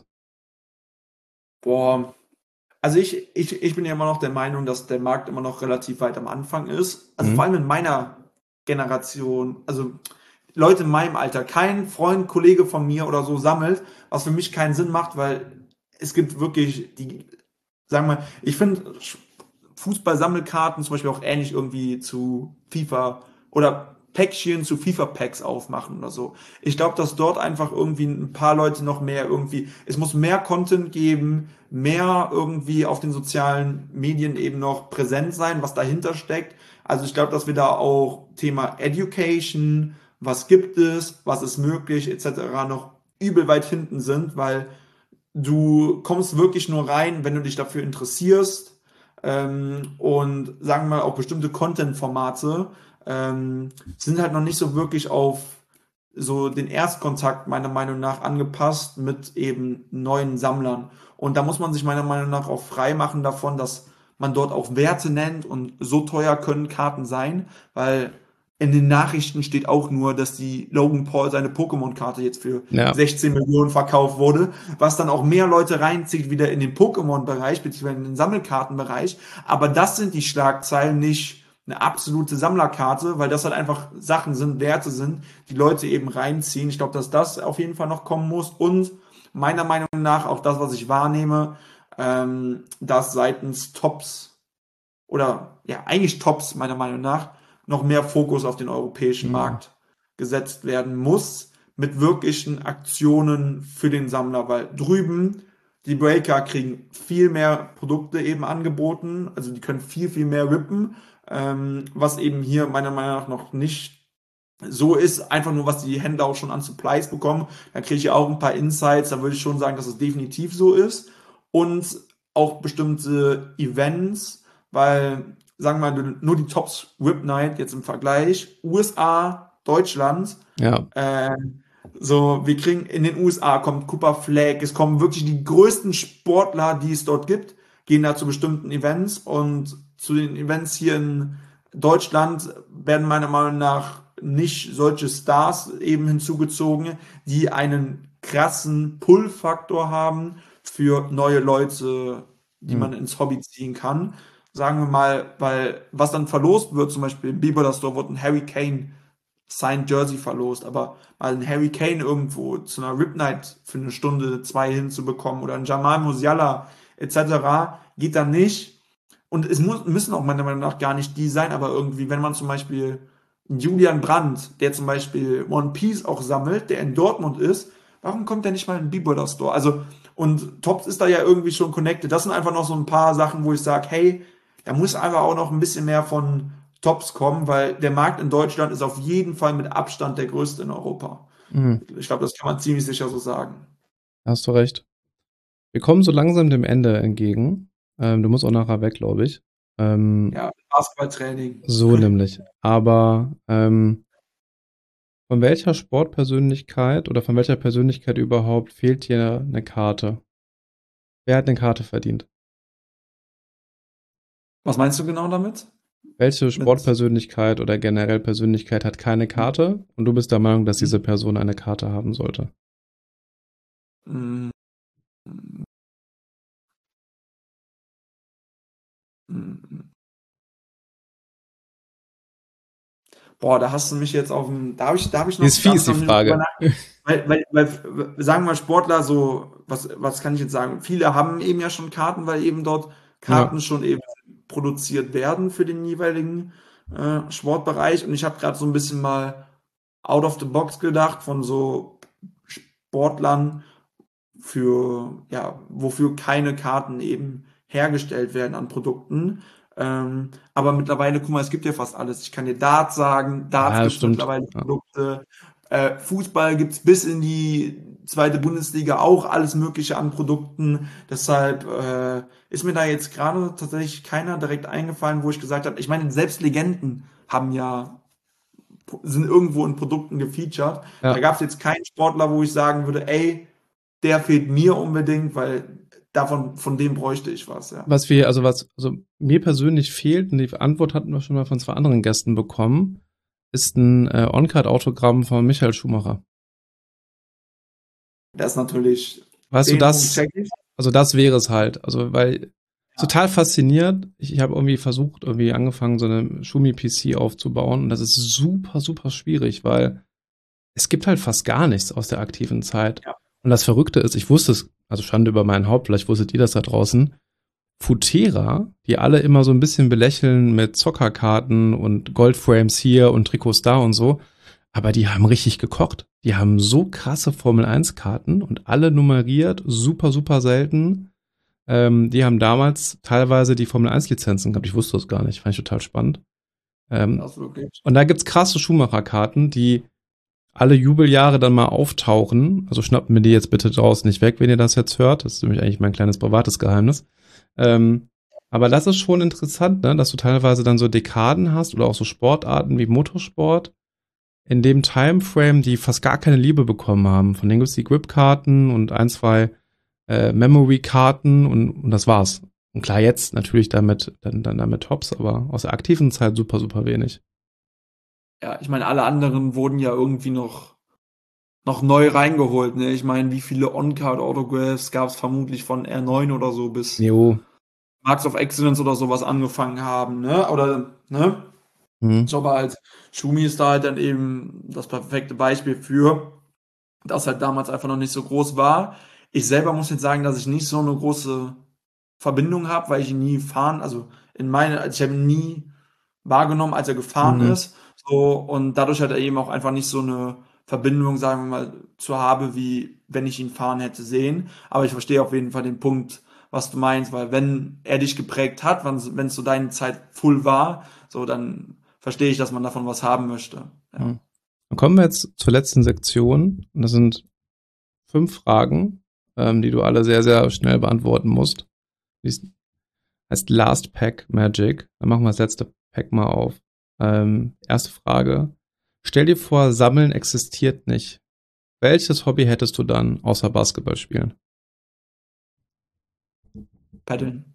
Boah, also ich, ich, ich bin ja immer noch der Meinung, dass der Markt immer noch relativ weit am Anfang ist. Also vor Mhm. allem in meiner Generation, also Leute in meinem Alter, kein Freund, Kollege von mir oder so sammelt, was für mich keinen Sinn macht, weil es gibt wirklich die, sagen wir, ich finde Fußball-Sammelkarten zum Beispiel auch ähnlich irgendwie zu FIFA oder Päckchen zu FIFA-Packs aufmachen oder so. Ich glaube, dass dort einfach irgendwie ein paar Leute noch mehr irgendwie, es muss mehr Content geben, mehr irgendwie auf den sozialen Medien eben noch präsent sein, was dahinter steckt. Also ich glaube, dass wir da auch Thema Education, was gibt es, was ist möglich, et cetera noch übel weit hinten sind, weil du kommst wirklich nur rein, wenn du dich dafür interessierst ähm, und sagen wir mal auch bestimmte Content-Formate ähm, sind halt noch nicht so wirklich auf so den Erstkontakt meiner Meinung nach angepasst mit eben neuen Sammlern. Und da muss man sich meiner Meinung nach auch frei machen davon, dass man dort auch Werte nennt und so teuer können Karten sein, weil in den Nachrichten steht auch nur, dass die Logan Paul seine Pokémon-Karte jetzt für Ja. sechzehn Millionen verkauft wurde, was dann auch mehr Leute reinzieht wieder in den Pokémon-Bereich, beziehungsweise in den Sammelkartenbereich. Aber das sind die Schlagzeilen, nicht eine absolute Sammlerkarte, weil das halt einfach Sachen sind, Werte sind, die Leute eben reinziehen. Ich glaube, dass das auf jeden Fall noch kommen muss. Und meiner Meinung nach auch das, was ich wahrnehme, ähm, dass seitens Tops oder ja, eigentlich Tops meiner Meinung nach noch mehr Fokus auf den europäischen Mhm. Markt gesetzt werden muss, mit wirklichen Aktionen für den Sammler, weil drüben die Breaker kriegen viel mehr Produkte eben angeboten, also die können viel, viel mehr rippen, ähm, was eben hier meiner Meinung nach noch nicht so ist, einfach nur, was die Händler auch schon an Supplies bekommen. Da kriege ich auch ein paar Insights, da würde ich schon sagen, dass es definitiv so ist. Und auch bestimmte Events, weil, sagen wir mal, nur die Tops Whip Night jetzt im Vergleich, U S A, Deutschland, Ja. äh, so, wir kriegen in den U S A kommt Cooper Flag, es kommen wirklich die größten Sportler, die es dort gibt, gehen da zu bestimmten Events und zu den Events hier in Deutschland werden meiner Meinung nach nicht solche Stars eben hinzugezogen, die einen krassen Pull-Faktor haben für neue Leute, die Mhm. man ins Hobby ziehen kann. Sagen wir mal, weil was dann verlost wird, zum Beispiel im Bieber Store wird ein Harry Kane Signed Jersey verlost, aber mal einen Harry Kane irgendwo zu einer Rip Night für eine Stunde, zwei hinzubekommen oder einen Jamal Musiala et cetera geht dann nicht. Und es muss, müssen auch meiner Meinung nach gar nicht die sein, aber irgendwie, wenn man zum Beispiel einen Julian Brandt, der zum Beispiel One Piece auch sammelt, der in Dortmund ist, warum kommt der nicht mal in den Bieber Store? Also, und Tops ist da ja irgendwie schon connected. Das sind einfach noch so ein paar Sachen, wo ich sage, hey, da muss einfach auch noch ein bisschen mehr von Tops kommen, weil der Markt in Deutschland ist auf jeden Fall mit Abstand der größte in Europa. Mhm. Ich glaube, das kann man ziemlich sicher so sagen. Hast du recht. Wir kommen so langsam dem Ende entgegen. Ähm, du musst auch nachher weg, glaube ich. Ähm, Ja, Basketballtraining. so nämlich. Aber ähm, von welcher Sportpersönlichkeit oder von welcher Persönlichkeit überhaupt fehlt dir eine Karte? Wer hat eine Karte verdient? Was meinst du genau damit? Welche Mit, Sportpersönlichkeit oder generell Persönlichkeit hat keine Karte und du bist der Meinung, dass diese Person eine Karte haben sollte? mm, mm, boah, da hast du mich jetzt auf dem, da habe ich, da habe ich Die ist noch, da habe fies, ich die noch nicht drüber Frage. nach, weil, weil, weil, sagen wir mal Sportler so, was, was kann ich jetzt sagen? Viele haben eben ja schon Karten, weil eben dort Ja. Karten schon eben produziert werden für den jeweiligen äh, Sportbereich. Und ich habe gerade so ein bisschen mal out of the box gedacht von so Sportlern, für, ja, wofür keine Karten eben hergestellt werden an Produkten. Ähm, aber mittlerweile, guck mal, es gibt ja fast alles. Ich kann dir Darts sagen, Darts Ja, das gibt es stimmt. mittlerweile Ja. Produkte. Äh, Fußball gibt es bis in die zweite Bundesliga auch alles Mögliche an Produkten. Deshalb äh, ist mir da jetzt gerade tatsächlich keiner direkt eingefallen, wo ich gesagt habe, ich meine, selbst Legenden haben ja sind irgendwo in Produkten gefeatured. Da Ja. gab es jetzt keinen Sportler, wo ich sagen würde, ey, der fehlt mir unbedingt, weil davon, von dem bräuchte ich was, ja. Was wir, also was, also mir persönlich fehlt, und die Antwort hatten wir schon mal von zwei anderen Gästen bekommen, ist ein äh, On-Card-Autogramm von Michael Schumacher. Das ist natürlich, Weißt du, den Punkt das, check ich. also das wäre es halt. Also, weil Ja, total fasziniert. Ich, ich habe irgendwie versucht, irgendwie angefangen, so eine Schumi-P C aufzubauen. Und das ist super, super schwierig, weil es gibt halt fast gar nichts aus der aktiven Zeit. ja, Und das Verrückte ist, ich wusste es, also Schande über meinen Haupt, vielleicht wusstet ihr das da draußen, Futera, die alle immer so ein bisschen belächeln mit Zockerkarten und Goldframes hier und Trikots da und so, aber die haben richtig gekocht. Die haben so krasse Formel eins Karten und alle nummeriert, super, super selten. Ähm, die haben damals teilweise die Formel eins Lizenzen gehabt. Ich wusste das gar nicht. Fand ich total spannend. Ähm, das ist wirklich. und da gibt's krasse Schumacher-Karten, die alle Jubeljahre dann mal auftauchen. Also schnappt mir die jetzt bitte draußen nicht weg, wenn ihr das jetzt hört. Das ist nämlich eigentlich mein kleines privates Geheimnis. Ähm, aber das ist schon interessant, ne? Dass du teilweise dann so Dekaden hast oder auch so Sportarten wie Motorsport in dem Timeframe, die fast gar keine Liebe bekommen haben. Von denen gibt's die Grip-Karten und ein, zwei äh, Memory-Karten und, und das war's. Und klar, jetzt natürlich damit, dann, dann damit Tops, aber aus der aktiven Zeit super, super wenig. ja, ich meine, alle anderen wurden ja irgendwie noch, noch neu reingeholt. Ne? Ich meine, wie viele On-Card-Autographs gab es vermutlich von R neun oder so bis Jo. Marks of Excellence oder sowas angefangen haben. Ne? Oder, ne? Mhm. Ich glaube halt, Schumi ist da halt dann eben das perfekte Beispiel für, das halt damals einfach noch nicht so groß war. Ich selber muss jetzt sagen, dass ich nicht so eine große Verbindung habe, weil ich ihn nie fahren, also in meine, also ich habe ihn nie wahrgenommen, als er gefahren Mhm. ist. So, und dadurch hat er eben auch einfach nicht so eine Verbindung, sagen wir mal, zu habe, wie wenn ich ihn fahren hätte sehen. Aber ich verstehe auf jeden Fall den Punkt, was du meinst, weil wenn er dich geprägt hat, wenn es so deine Zeit full war, so dann verstehe ich, dass man davon was haben möchte. Ja. Mhm. Dann kommen wir jetzt zur letzten Sektion. Und das sind fünf Fragen, ähm, die du alle sehr, sehr schnell beantworten musst. Die heißt Last Pack Magic. Dann machen wir das letzte Pack mal auf. Ähm, erste Frage. Stell dir vor, Sammeln existiert nicht. Welches Hobby hättest du dann außer Basketball spielen? Paddeln.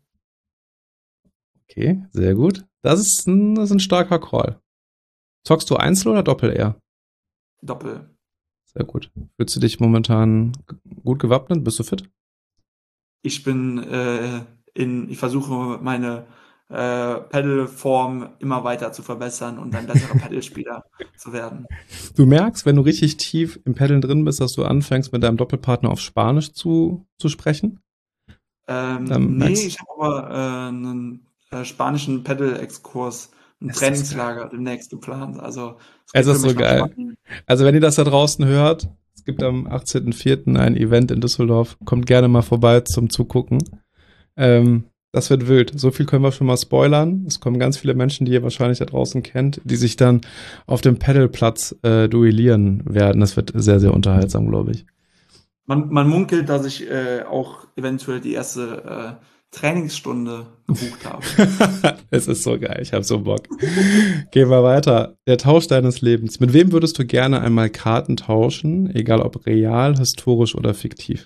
Okay, sehr gut. Das ist ein, das ist ein starker Call. Zockst du Einzel oder Doppel eher? Doppel. Sehr gut. Fühlst du dich momentan g- gut gewappnet? Bist du fit? Ich bin äh, in, ich versuche meine äh, Paddle-Form immer weiter zu verbessern und ein besserer Paddlespieler zu werden. Du merkst, wenn du richtig tief im Paddeln drin bist, dass du anfängst, mit deinem Doppelpartner auf Spanisch zu, zu sprechen. Ähm, Dann nee, merkst ich habe aber äh, einen äh, spanischen Paddle-Exkurs, ein ist das geil. Trainingslager demnächst geplant. Also es Es klingt für ist so mich nach geil. Spanien. Also wenn ihr das da draußen hört, es gibt am achtzehnten vierten ein Event in Düsseldorf. Kommt gerne mal vorbei zum Zugucken. Ähm, das wird wild. So viel können wir schon mal spoilern. Es kommen ganz viele Menschen, die ihr wahrscheinlich da draußen kennt, die sich dann auf dem Paddleplatz äh, duellieren werden. Das wird sehr, sehr unterhaltsam, glaube ich. Man, man munkelt, dass ich äh, auch eventuell die erste äh, Trainingsstunde gebucht habe. Es ist so geil. Ich habe so Bock. Gehen wir weiter. Der Tausch deines Lebens. Mit wem würdest du gerne einmal Karten tauschen? Egal ob real, historisch oder fiktiv.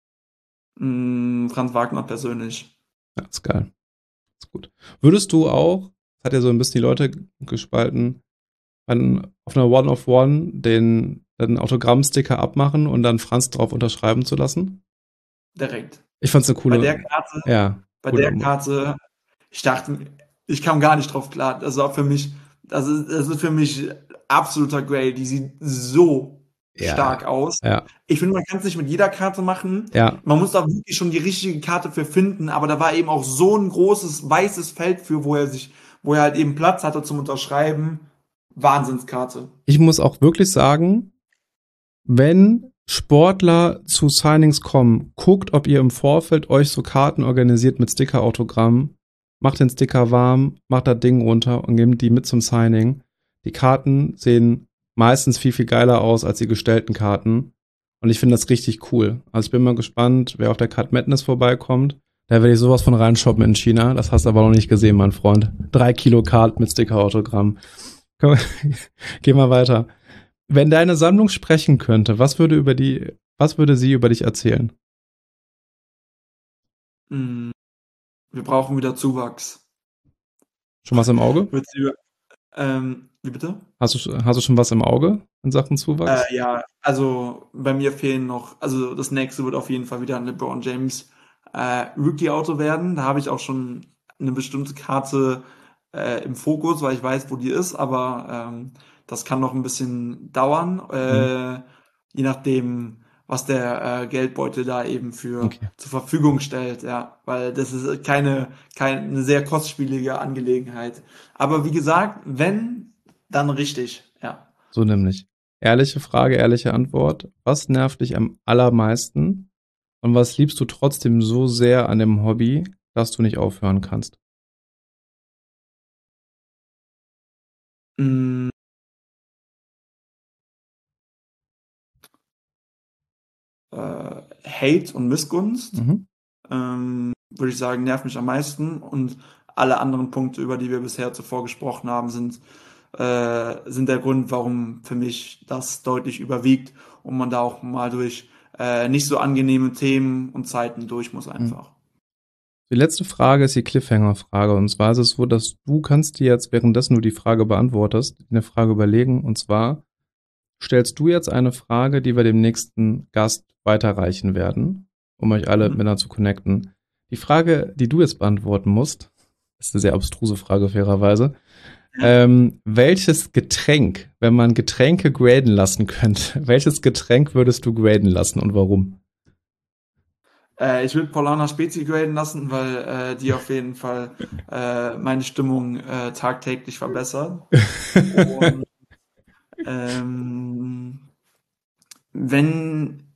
Mm, Franz Wagner persönlich. Ja, ist geil. Ist gut. Würdest du auch, das hat ja so ein bisschen die Leute gespalten, an, auf einer One-of-One den, den Autogrammsticker abmachen und dann Franz drauf unterschreiben zu lassen? Direkt. Ich fand's eine Bei der coole, Karte, ja, bei coole der Nummer. Karte, ich dachte, ich kam gar nicht drauf klar. Das war für mich, das ist, das ist für mich absoluter Grail. Die sieht so Ja, stark aus. ja, Ich finde, man kann es nicht mit jeder Karte machen. ja. Man muss da wirklich schon die richtige Karte für finden, aber da war eben auch so ein großes weißes Feld für, wo er sich, wo er halt eben Platz hatte zum Unterschreiben. Wahnsinnskarte. Ich muss auch wirklich sagen, wenn Sportler zu Signings kommen, guckt, ob ihr im Vorfeld euch so Karten organisiert mit Sticker-Autogramm. Macht den Sticker warm, macht das Ding runter und nehmt die mit zum Signing. Die Karten sehen meistens viel, viel geiler aus als die gestellten Karten. Und ich finde das richtig cool. Also ich bin mal gespannt, wer auf der Card Madness vorbeikommt. Da werde ich sowas von reinshoppen in China. Das hast du aber noch nicht gesehen, mein Freund. Drei Kilo Card mit Sticker-Autogramm. Komm, geh mal weiter. Wenn deine Sammlung sprechen könnte, was würde über die, was würde sie über dich erzählen? Mm, Wir brauchen wieder Zuwachs. Schon was im Auge? Wird sie, ähm, wie bitte? Hast du, hast du schon was im Auge in Sachen Zuwachs? Äh, ja, also bei mir fehlen noch, also das nächste wird auf jeden Fall wieder ein LeBron James äh, Rookie-Auto werden. Da habe ich auch schon eine bestimmte Karte äh, im Fokus, weil ich weiß, wo die ist, aber ähm, das kann noch ein bisschen dauern, Mhm. äh, je nachdem, was der äh, Geldbeutel da eben für Okay. zur Verfügung stellt, ja, weil das ist keine, keine sehr kostspielige Angelegenheit. Aber wie gesagt, wenn, dann richtig, ja. So nämlich. Ehrliche Frage, ehrliche Antwort. Was nervt dich am allermeisten? Und was liebst du trotzdem so sehr an dem Hobby, dass du nicht aufhören kannst? Mm, äh, Hate und Missgunst, Mhm. ähm, würde ich sagen, nervt mich am meisten. Und alle anderen Punkte, über die wir bisher zuvor gesprochen haben, sind, äh, sind der Grund, warum für mich das deutlich überwiegt und man da auch mal durch äh, nicht so angenehme Themen und Zeiten durch muss Mhm. einfach. Die letzte Frage ist die Cliffhanger-Frage. Und zwar ist es so, dass du kannst dir jetzt, währenddessen du die Frage beantwortest, eine Frage überlegen. Und zwar stellst du jetzt eine Frage, die wir dem nächsten Gast weiterreichen werden, um euch alle Mhm. miteinander zu connecten. Die Frage, die du jetzt beantworten musst, ist eine sehr abstruse Frage, fairerweise. Ja. Ähm, welches Getränk, wenn man Getränke graden lassen könnte, welches Getränk würdest du graden lassen und warum? Äh, ich würde Paulaner Spezi graden lassen, weil äh, die auf jeden Fall äh, meine Stimmung äh, tagtäglich verbessert. Und ähm, wenn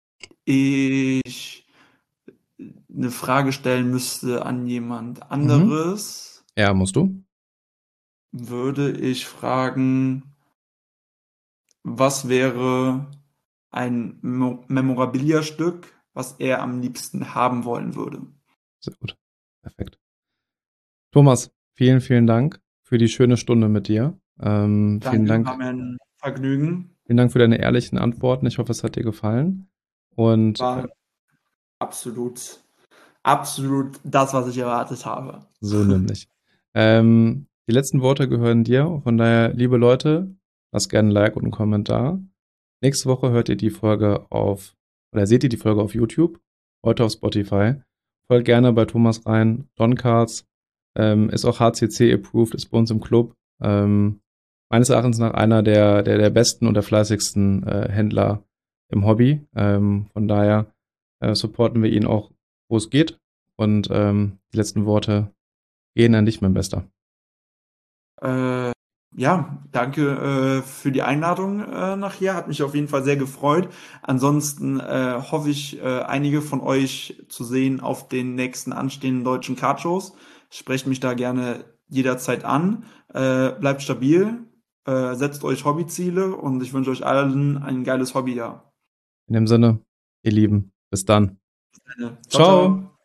ich eine Frage stellen müsste an jemand Mhm. anderes, Ja, musst du. würde ich fragen, was wäre ein Memo- Memorabilia-Stück, was er am liebsten haben wollen würde? Sehr gut. Perfekt. Thomas, vielen, vielen Dank für die schöne Stunde mit dir. Ähm, vielen Danke, war Dank, mir ein Vergnügen. vielen Dank für deine ehrlichen Antworten. Ich hoffe, es hat dir gefallen. Und äh, War absolut, absolut das, was ich erwartet habe. so nämlich. Ähm, die letzten Worte gehören dir. Von daher, liebe Leute, lasst gerne ein Like und einen Kommentar. Nächste Woche hört ihr die Folge auf, oder seht ihr die Folge auf YouTube, heute auf Spotify. Folgt gerne bei Thomas rein. Doncards ähm, ist auch H C C approved, ist bei uns im Club. Ähm, meines Erachtens nach einer der, der, der besten und der fleißigsten äh, Händler im Hobby. Ähm, von daher äh, supporten wir ihn auch, wo es geht. Und ähm, die letzten Worte gehen an dich, mein Bester. Äh, ja, danke äh, für die Einladung äh, nachher. Hat mich auf jeden Fall sehr gefreut. Ansonsten äh, hoffe ich, äh, einige von euch zu sehen auf den nächsten anstehenden deutschen Kartshows. Sprecht mich da gerne jederzeit an. Äh, bleibt stabil, äh, setzt euch Hobbyziele und ich wünsche euch allen ein geiles Hobbyjahr. In dem Sinne, ihr Lieben, bis dann. Ciao, Ciao. ciao.